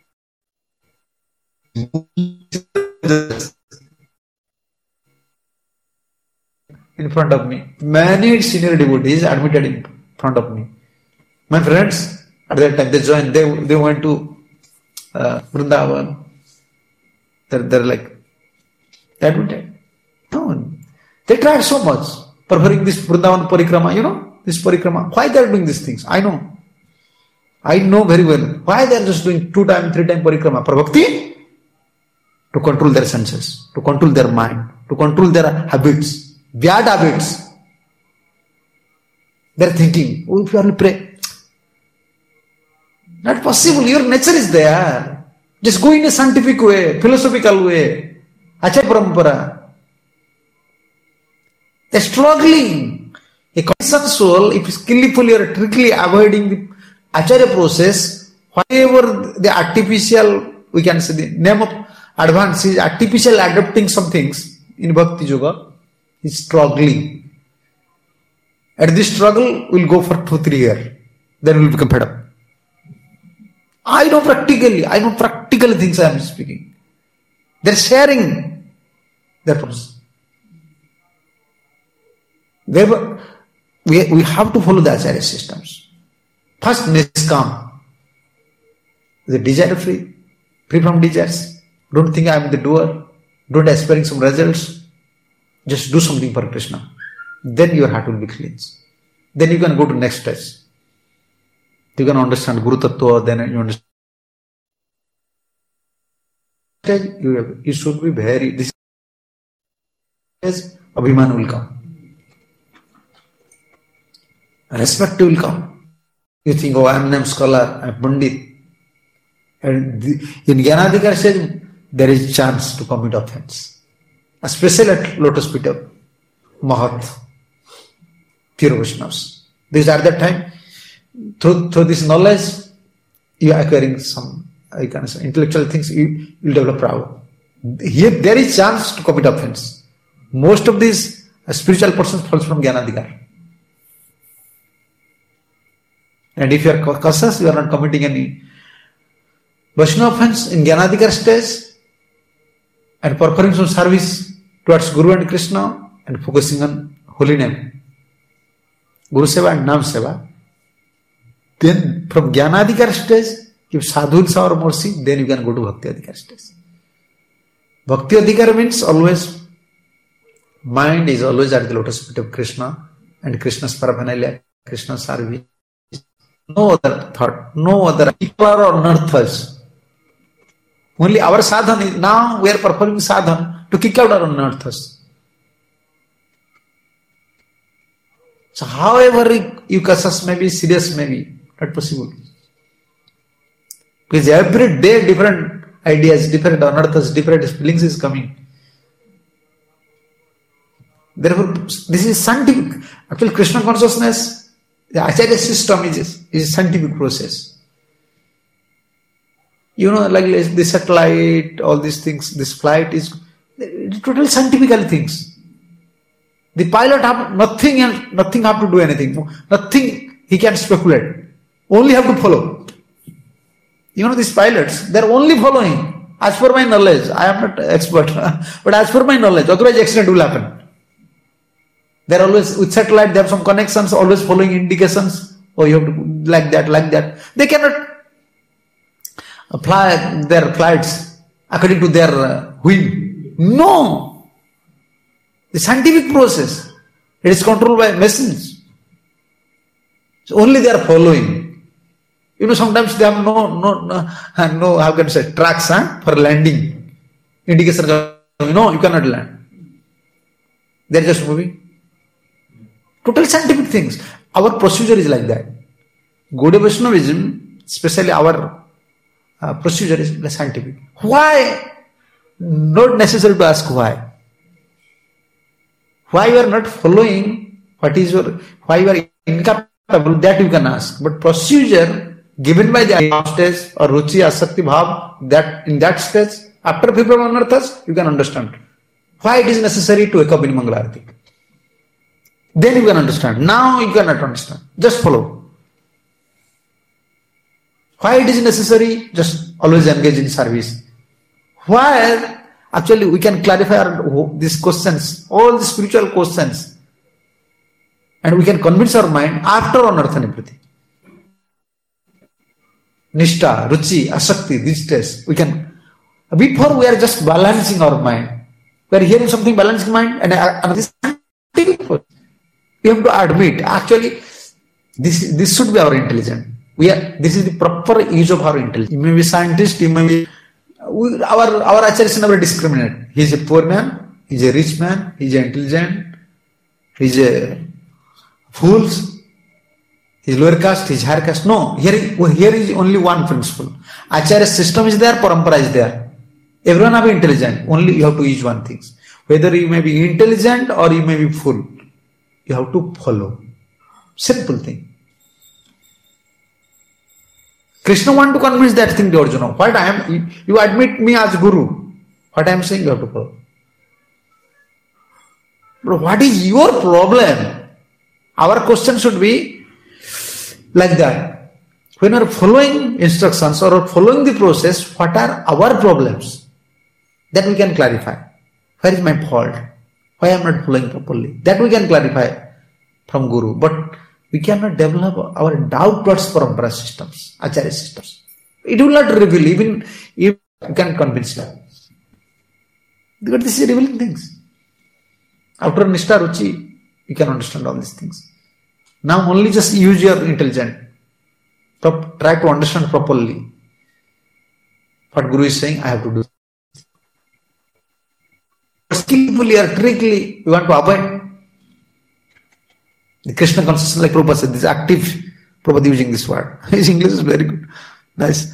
in front of me. Many senior devotees admitted in front of me. My friends, at that time, they joined, they, they went to uh, Vrindavan. They're, they're like, they admitted. No, they tried so much performing this Vrindavan parikrama, you know, this parikrama. Why they are doing these things? I know. I know very well. Why they are just doing two time, three time parikrama? For bhakti? To control their senses, to control their mind, to control their habits. Bad habits. They are thinking, oh, if you only pray. Not possible. Your nature is there. Just go in a scientific way, philosophical way. Acharya Parampara. They are struggling. A conscious soul, if skillfully or trickily avoiding the Acharya process, whatever the artificial, we can say the name of advance is artificial adapting some things in Bhakti Yoga. Is struggling. At this struggle, we'll go for two, three years. Then we'll become fed up. I know practically, I know practical things I am speaking. They're sharing their process. Therefore, we, we have to follow the Acharya systems. First, Niskam. The desire free, free from desires. Don't think I am the doer. Don't aspiring some results. Just do something for Krishna. Then your heart will be cleansed. Then you can go to next stage. You can understand Guru Tattva, then you understand. You, have, you should be very, this is Abhiman will come. Respect will come. You think, oh, I am a scholar, I am Pandit. And the, in Gyanadikar stage, there is chance to commit offense. Especially at Lotus Feet of Mahat, pure Vaishnavas. Because at that time, through, through this knowledge, you are acquiring some, I can say, intellectual things, you will develop power. Here, there is chance to commit offense. Most of these uh, spiritual persons falls from Gyanadikar. And if you are cautious, you are not committing any Vaishnava offense in Gyanadikar stage, and performing some service towards Guru and Krishna and focusing on holy name, Guru Seva and Nam Seva. Then from Jnanadikar stage, if sadhu will shower mercy, then you can go to Bhakti Adhikar stage. Bhakti Adhikar means always, mind is always at the lotus feet of Krishna and Krishna's paraphernalia, Krishna's service. No other thought, no other people are on earth us. Only our sadhan is, now we are performing sadhan to kick out our unearthers. So however you cautious may be, serious may be, not possible. Because every day different ideas, different unearthers, different feelings is coming. Therefore, this is scientific. Actually, Krishna consciousness, the Acharya system is, is a scientific process. You know, like the satellite, all these things, this flight is totally scientific things. The pilot have nothing and nothing have to do anything. Nothing he can speculate. Only have to follow. You know, these pilots, they are only following. As per my knowledge, I am not expert, but as per my knowledge, otherwise accident will happen. They're always, with satellite, they have some connections, always following indications. Oh, you have to like that, like that. They cannot fly their flights according to their uh, whim. No! The scientific process, it is controlled by machines. So only they are following. You know, sometimes they have no, no, no, no how can I say, tracks huh, for landing. Indications, you know, you cannot land. They are just moving. Total scientific things. Our procedure is like that. Gaudiya Vaishnavism, especially our uh, procedure is scientific. Why? Not necessary to ask why. Why you are not following what is your, why you are incapable, that you can ask. But procedure given by the stage or Ruchi Asakti Bhav, that in that stage, after Vibhrama Anarthas, you can understand why it is necessary to wake up in Mangalarati. Then you can understand. Now you cannot understand. Just follow. Why it is necessary? Just always engage in service. Why? Actually, we can clarify our, these questions, all the spiritual questions, and we can convince our mind after Anartha Nivriti. Nishtha, Ruchi, Asakti, these tests, we can, before we are just balancing our mind. We are hearing something, balancing mind, and another is you have to admit, actually, this this should be our intelligence. We are, this is the proper use of our intelligence. You may be scientist, you may be, we, our, our acharyas never discriminate. He is a poor man, he is a rich man, he is intelligent, he is a fool, he is lower caste, he is higher caste. No, here, here is only one principle. Acharya system is there, parampara is there. Everyone have intelligent, only you have to use one thing. Whether you may be intelligent or you may be fool, you have to follow. Simple thing. Krishna want to convince that thing to Arjuna. What I am, you admit me as Guru. What I am saying, you have to follow. But what is your problem? Our question should be like that. When you are following instructions or following the process, what are our problems? That we can clarify. Where is my fault? Why I am not following properly? That we can clarify from Guru. But we cannot develop our doubt towards parampara systems, acharya systems. It will not reveal, even if you can convince you. Because this is revealing things. After Nishtha Ruchi, you can understand all these things. Now only just use your intelligence. Try to understand properly what Guru is saying, I have to do. Skillfully or trickily, you want to avoid. The Krishna consciousness, like Prabhupada said, this active, Prabhupada using this word. His English is very good. Nice.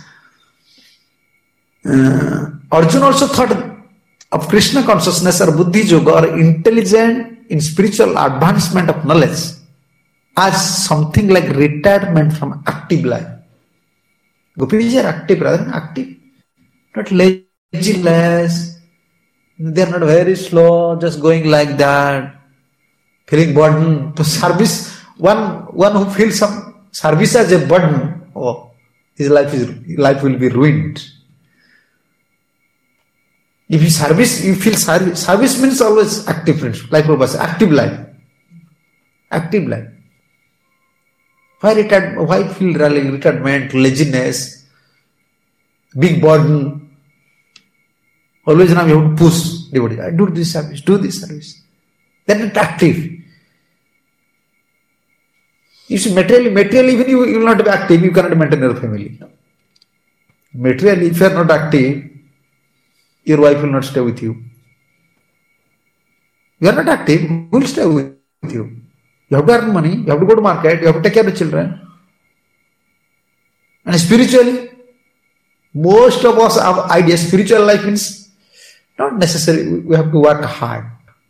Uh, Arjuna also thought of Krishna consciousness or Buddhi Yoga or intelligent in spiritual advancement of knowledge as something like retirement from active life. Gopis are active rather than active. Not laziness. They are not very slow, just going like that. Feeling burden to service, one one who feels some service as a burden, oh, his life is his life will be ruined. If you service, you feel service. Service means always active principle, like Prabhupada said, active life, active life. Why retired? Why feel really retirement, laziness, big burden? Always now you have to push devotee. I do this service, do this service. Then it's active. You see, materially, materially, even you, you will not be active, you cannot maintain your family. Materially, if you are not active, your wife will not stay with you. You are not active, who will stay with you? You have to earn money, you have to go to market, you have to take care of the children. And spiritually, most of us have ideas, spiritual life means not necessarily, we have to work hard.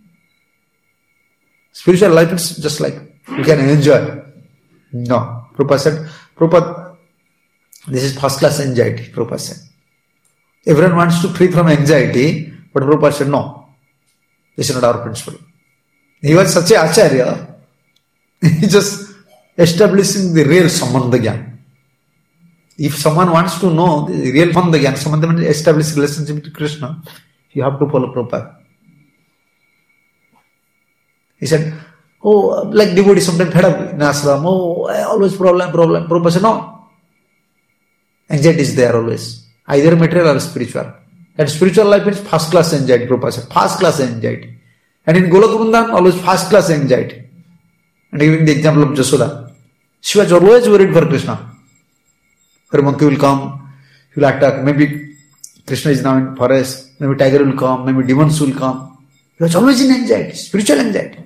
Spiritual life is just like, you can enjoy. No. Prabhupada said, Prabhupada, this is first class anxiety, Prabhupada said. Everyone wants to free from anxiety, but Prabhupada said, no. This is not our principle. He was such a acharya, he just establishing the real Sambandha Gyan. If someone wants to know the real Sambandha Gyan, someone wants to establish relationship with Krishna, you have to follow Prabhupada. He said, Oh, like devotees sometimes fed up in ashram. Oh, always problem, problem, problem. So no. Anxiety is there always. Either material or spiritual. And spiritual life is first class anxiety, Prabhupada said. First class anxiety. And in Golok Vrindavan, always first class anxiety. And giving the example of Jasoda. She was always worried for Krishna. Her monkey will come, he will attack. Maybe Krishna is now in forest. Maybe tiger will come. Maybe demons will come. He was always in anxiety, spiritual anxiety.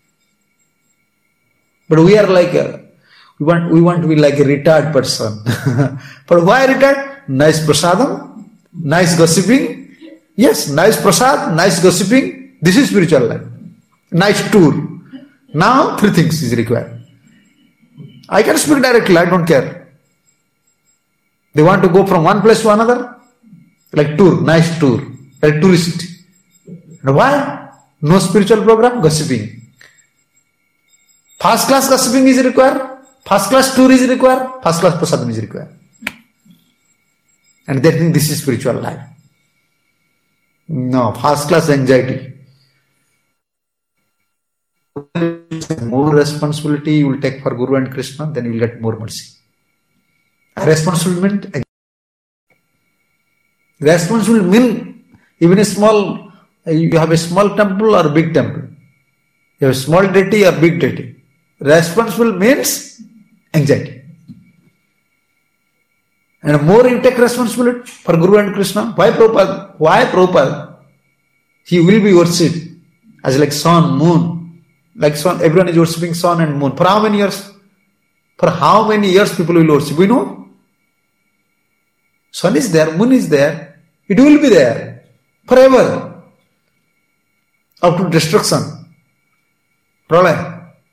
But we are like, a, we want we want to be like a retired person. But why retired? Nice prasadam, nice gossiping. Yes, nice prasad, nice gossiping. This is spiritual life. Nice tour. Now three things is required. I can speak directly, I don't care. They want to go from one place to another. Like tour, nice tour. Like tourist. And why? No spiritual program, gossiping. First class gossiping is required. First class tour is required. First class prasadam is required. And they think this is spiritual life. No, first class anxiety. More responsibility you will take for Guru and Krishna, then you will get more mercy. Responsibility. Responsibility mean even a small, you have a small temple or a big temple. You have a small deity or big deity. Responsible means anxiety. And more you take responsibility for Guru and Krishna. Why Prabhupada? Why Prabhupada? He will be worshipped as like sun, moon. Like sun, everyone is worshipping sun and moon. For how many years? For how many years people will worship? We know. Sun is there, moon is there. It will be there. Forever. Up to destruction. Pralaya.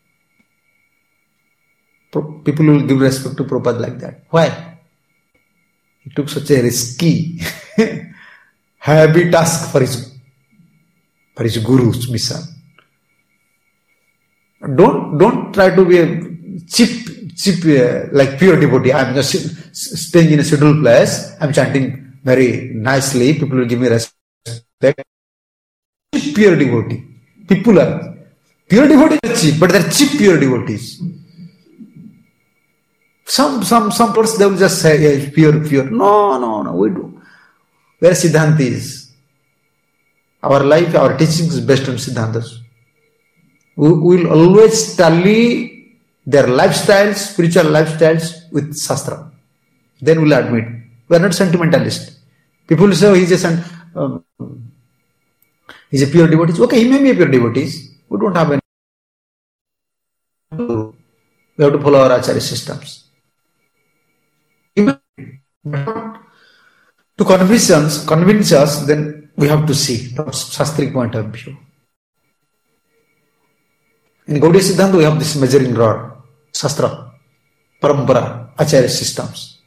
People will give respect to Prabhupada like that. Why? He took such a risky, heavy task for his, for his Guru's mission. Don't, don't try to be a cheap, cheap, uh, like pure devotee. I am just staying in a scheduled place. I am chanting very nicely. People will give me respect. Pure devotee. People are, pure devotees are cheap, but they are cheap pure devotees. Some, some, some persons they will just say, yeah, it's pure, pure. No, no, no, we do. Where Siddhanta is. Our life, our teaching is based on Siddhantas. We will always tally their lifestyles, spiritual lifestyles with Shastra. Then we'll admit. We are not sentimentalists. People say, oh, he's a, um, he's a pure devotee. Okay, he may be a pure devotee. We don't have any. We have to follow our Acharya systems. To convince us, convince us, then we have to see from Shastric point of view. In Gaudiya Siddhanta, we have this measuring rod, Shastra, Parampara, Acharya systems.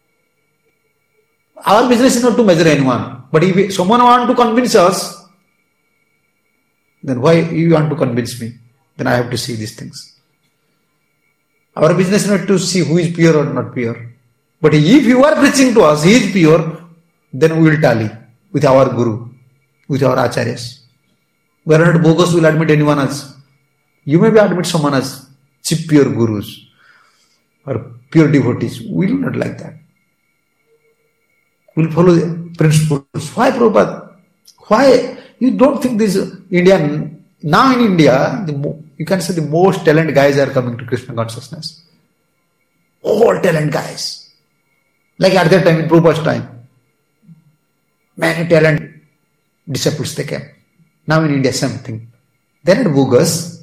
Our business is not to measure anyone, but if someone wants to convince us, then why you want to convince me? Then I have to see these things. Our business is not to see who is pure or not pure. But if you are preaching to us, he is pure, then we will tally with our Guru, with our Acharyas. We are not bogus, we will admit anyone else. You may be admit someone as cheap pure Gurus or pure devotees. We will not like that. We will follow the principles. Why Prabhupada? Why? You don't think this Indian, now in India, the, you can say the most talented guys are coming to Krishna consciousness. All talent guys. Like at that time, in Prabhupada's time. Many talent disciples they came. Now in India, same thing. They are not bogus.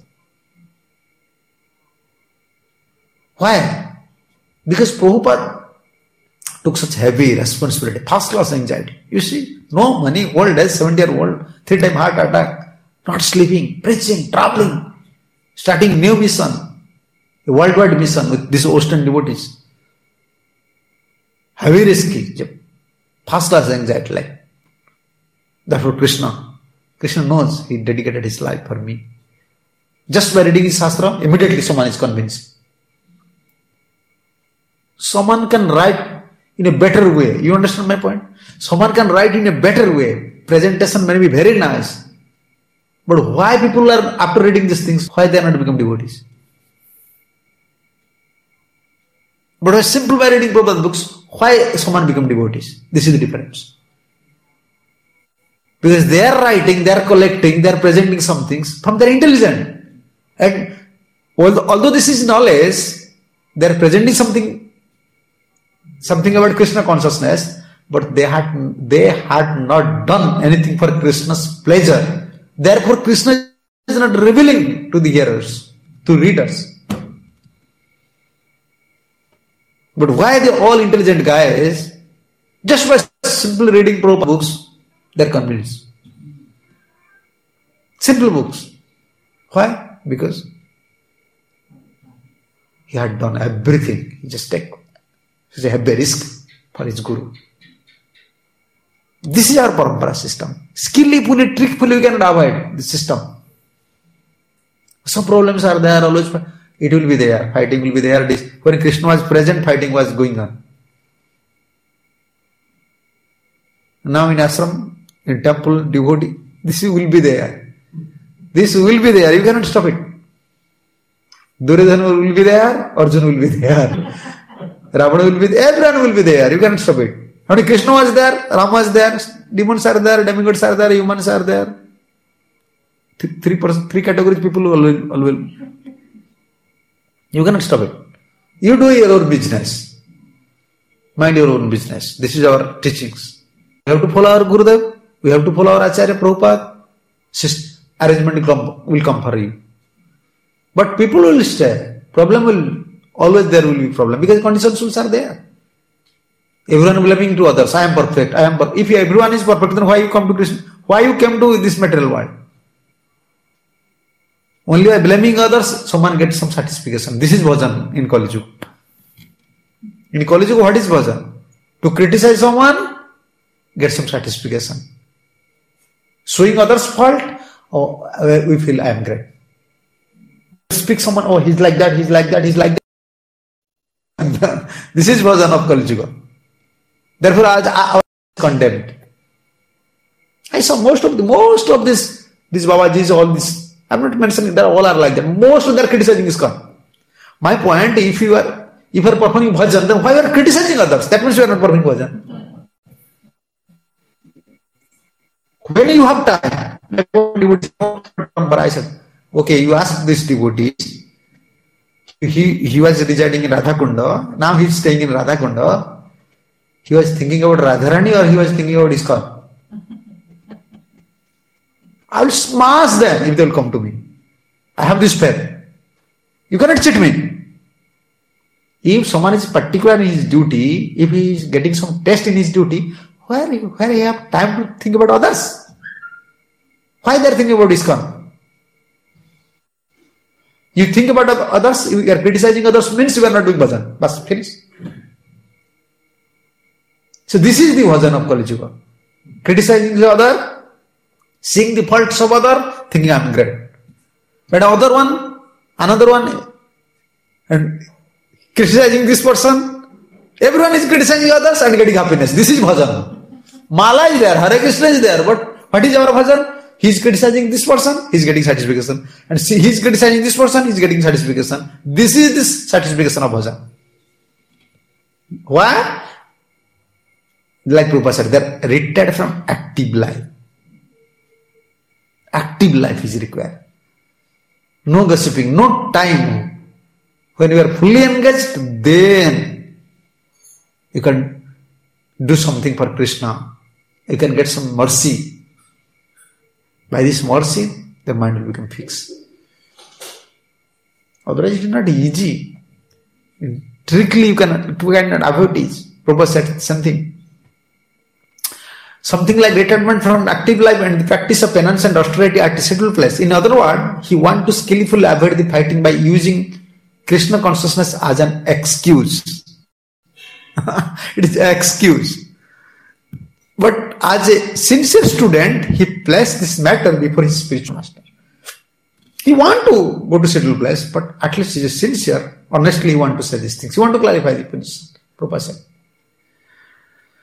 Why? Because Prabhupada took such heavy responsibility, first class anxiety. You see, no money, old age, seventy year old, three time heart attack, not sleeping, preaching, traveling, starting new mission, a worldwide mission with these Western devotees. Heavy risky, first class anxiety like. That's what Krishna. Krishna knows he dedicated his life for me. Just by reading his Shastra, immediately someone is convinced. Someone can write in a better way. You understand my point? Someone can write in a better way. Presentation may be very nice. But why people are, after reading these things, why they are not become devotees? But why simple by reading Prabhupada books, why someone become devotees? This is the difference. Because they are writing, they are collecting, they are presenting some things from their intelligence. And although, although this is knowledge, they are presenting something, something about Krishna consciousness, but they had they had not done anything for Krishna's pleasure. Therefore, Krishna is not revealing to the hearers, to readers. But why the all intelligent guys, just by simply reading Prabhupada books, they are convinced. Simple books. Why? Because he had done everything. He just take he have a risk for his guru. This is our parampara system. Skillfully, trickfully, we cannot avoid the system. Some problems are there, always it will be there. Fighting will be there. When Krishna was present, fighting was going on. Now in ashram, in temple, devotee, this will be there. This will be there. You cannot stop it. Duryodhana will be there. Arjuna will be there. Ravana will be there. Everyone will be there. You cannot stop it. Only Krishna was there. Rama was there. Demons are there. Demigods are there. Humans are there. Three person, three categories people will, will, will. You cannot stop it. You do your own business. Mind your own business. This is our teachings. We have to follow our Gurudev. We have to follow our Acharya Prabhupada. Arrangement will come, will come for you. But people will stay. Problem will, always there will be problem. Because conditions are there. Everyone blaming to others. I am perfect. I am per If everyone is perfect, then why you come to Krishna? Why you came to this material world? Only by blaming others, someone gets some satisfaction. This is bhajan in Kali Yuga. In Kali Yuga, what is bhajan? To criticize someone, get some satisfaction. Showing others' fault, oh, we feel I am great. Speak someone, oh, he's like that, he's like that, he's like that. This is bhajan of Kali Yuga. Therefore, I was condemned. I saw most of the most of this, these Babajis, all this. I'm not mentioning that all are like that. Most of their criticizing is gone. My point, if you are if you are performing bhajan, then why you are criticizing others? That means you are not performing bhajan. When you have time, I said, okay, you ask this devotee. He he was residing in Radhakunda. Now he is staying in Radhakunda. He was thinking about Radharani or he was thinking about ISKCON? I will smash them if they will come to me. I have this faith. You cannot cheat me. If someone is particular in his duty, if he is getting some test in his duty, where where he have time to think about others? Why they are thinking about ISKCON? You think about others, you are criticizing others, means you are not doing bhajan. Bas, finish. So this is the bhajan of Kali Yuga. Criticizing the other, seeing the faults of other, thinking I am great. But other one, another one, and criticizing this person, everyone is criticizing others and getting happiness. This is bhajan. Mala is there, Hare Krishna is there, but what is our bhajan? He is criticizing this person, he is getting satisfaction. And see, he is criticizing this person, he is getting satisfaction. This is this satisfaction of bhajan. Why? Like Prabhupada said, they are retired from active life. Active life is required. No gossiping, no time. When you are fully engaged, then you can do something for Krishna. You can get some mercy. By this mercy, the mind will become fixed. Otherwise, it is not easy. Strictly, you cannot, you cannot avoid it. Prabhupada said something. Something like retirement from active life and the practice of penance and austerity at a settled place. In other words, he wants to skillfully avoid the fighting by using Krishna consciousness as an excuse. It is an excuse. But as a sincere student, he placed this matter before his spiritual master. He wants to go to settled place, but at least he is sincere. Honestly, he wants to say these things. He wants to clarify the position. Prabhupada said.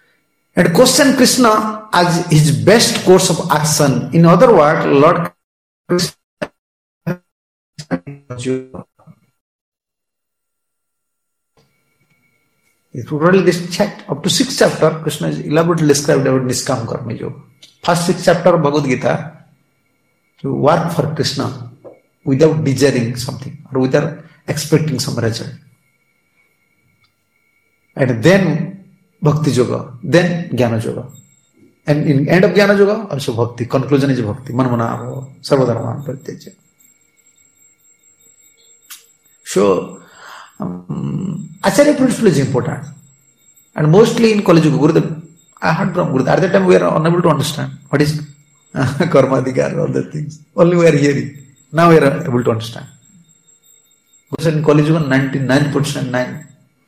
And question Krishna as his best course of action. In other words, Lord Totally this chat up to sixth chapter, Krishna is elaborately described about Niskam Karma Yoga. First six chapter of Bhagavad Gita, to work for Krishna without desiring something or without expecting some result. And then Bhakti Yoga, then Jnana Yoga. And in end of Jnana Yoga, also Bhakti. Conclusion is Bhakti. Manmana, Sarvadharman, Parityajya. So, um, Acharya principle is important. And mostly in Kali Yuga, Gurudev, I heard from Gurudev. At that time we are unable to understand what is karma adhikar, all the things. Only we are hearing. Now we are able to understand. Because in Kali Yuga, ninety-nine percent nine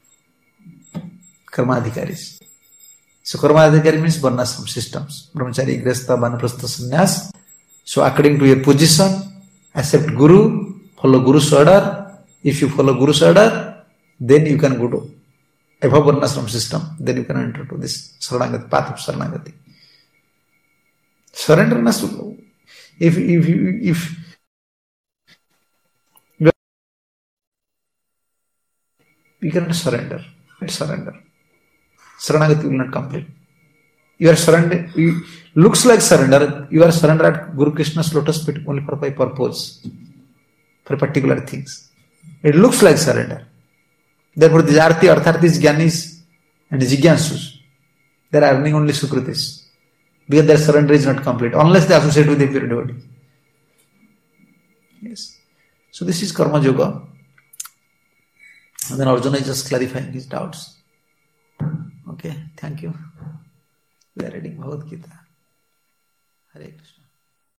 karma adhikaris. So karma adhikari means varnashram systems. Brahmachari, Grihastha, Vanaprastha, Sannyas. So according to your position, accept Guru, follow Guru's order. If you follow Guru's order, then you can go to above varnashram system. Then you can enter to this Saranagati, path of Saranagati. Surrender must, if, if, if, if you cannot surrender, surrender. Saranagati will not complete. You are surrender, you, looks like surrender, you are surrender at Guru Krishna's lotus feet only for a purpose, for particular things. It looks like surrender. Therefore, these arti, arthartis, jnanis, and jigyansus, they are earning only sukritis. Because their surrender is not complete, unless they associate with a pure devotee. Yes. So this is Karma Yoga. And then Arjuna is just clarifying his doubts. Okay, thank you. We are reading Bhagavad Gita. Hare Krishna.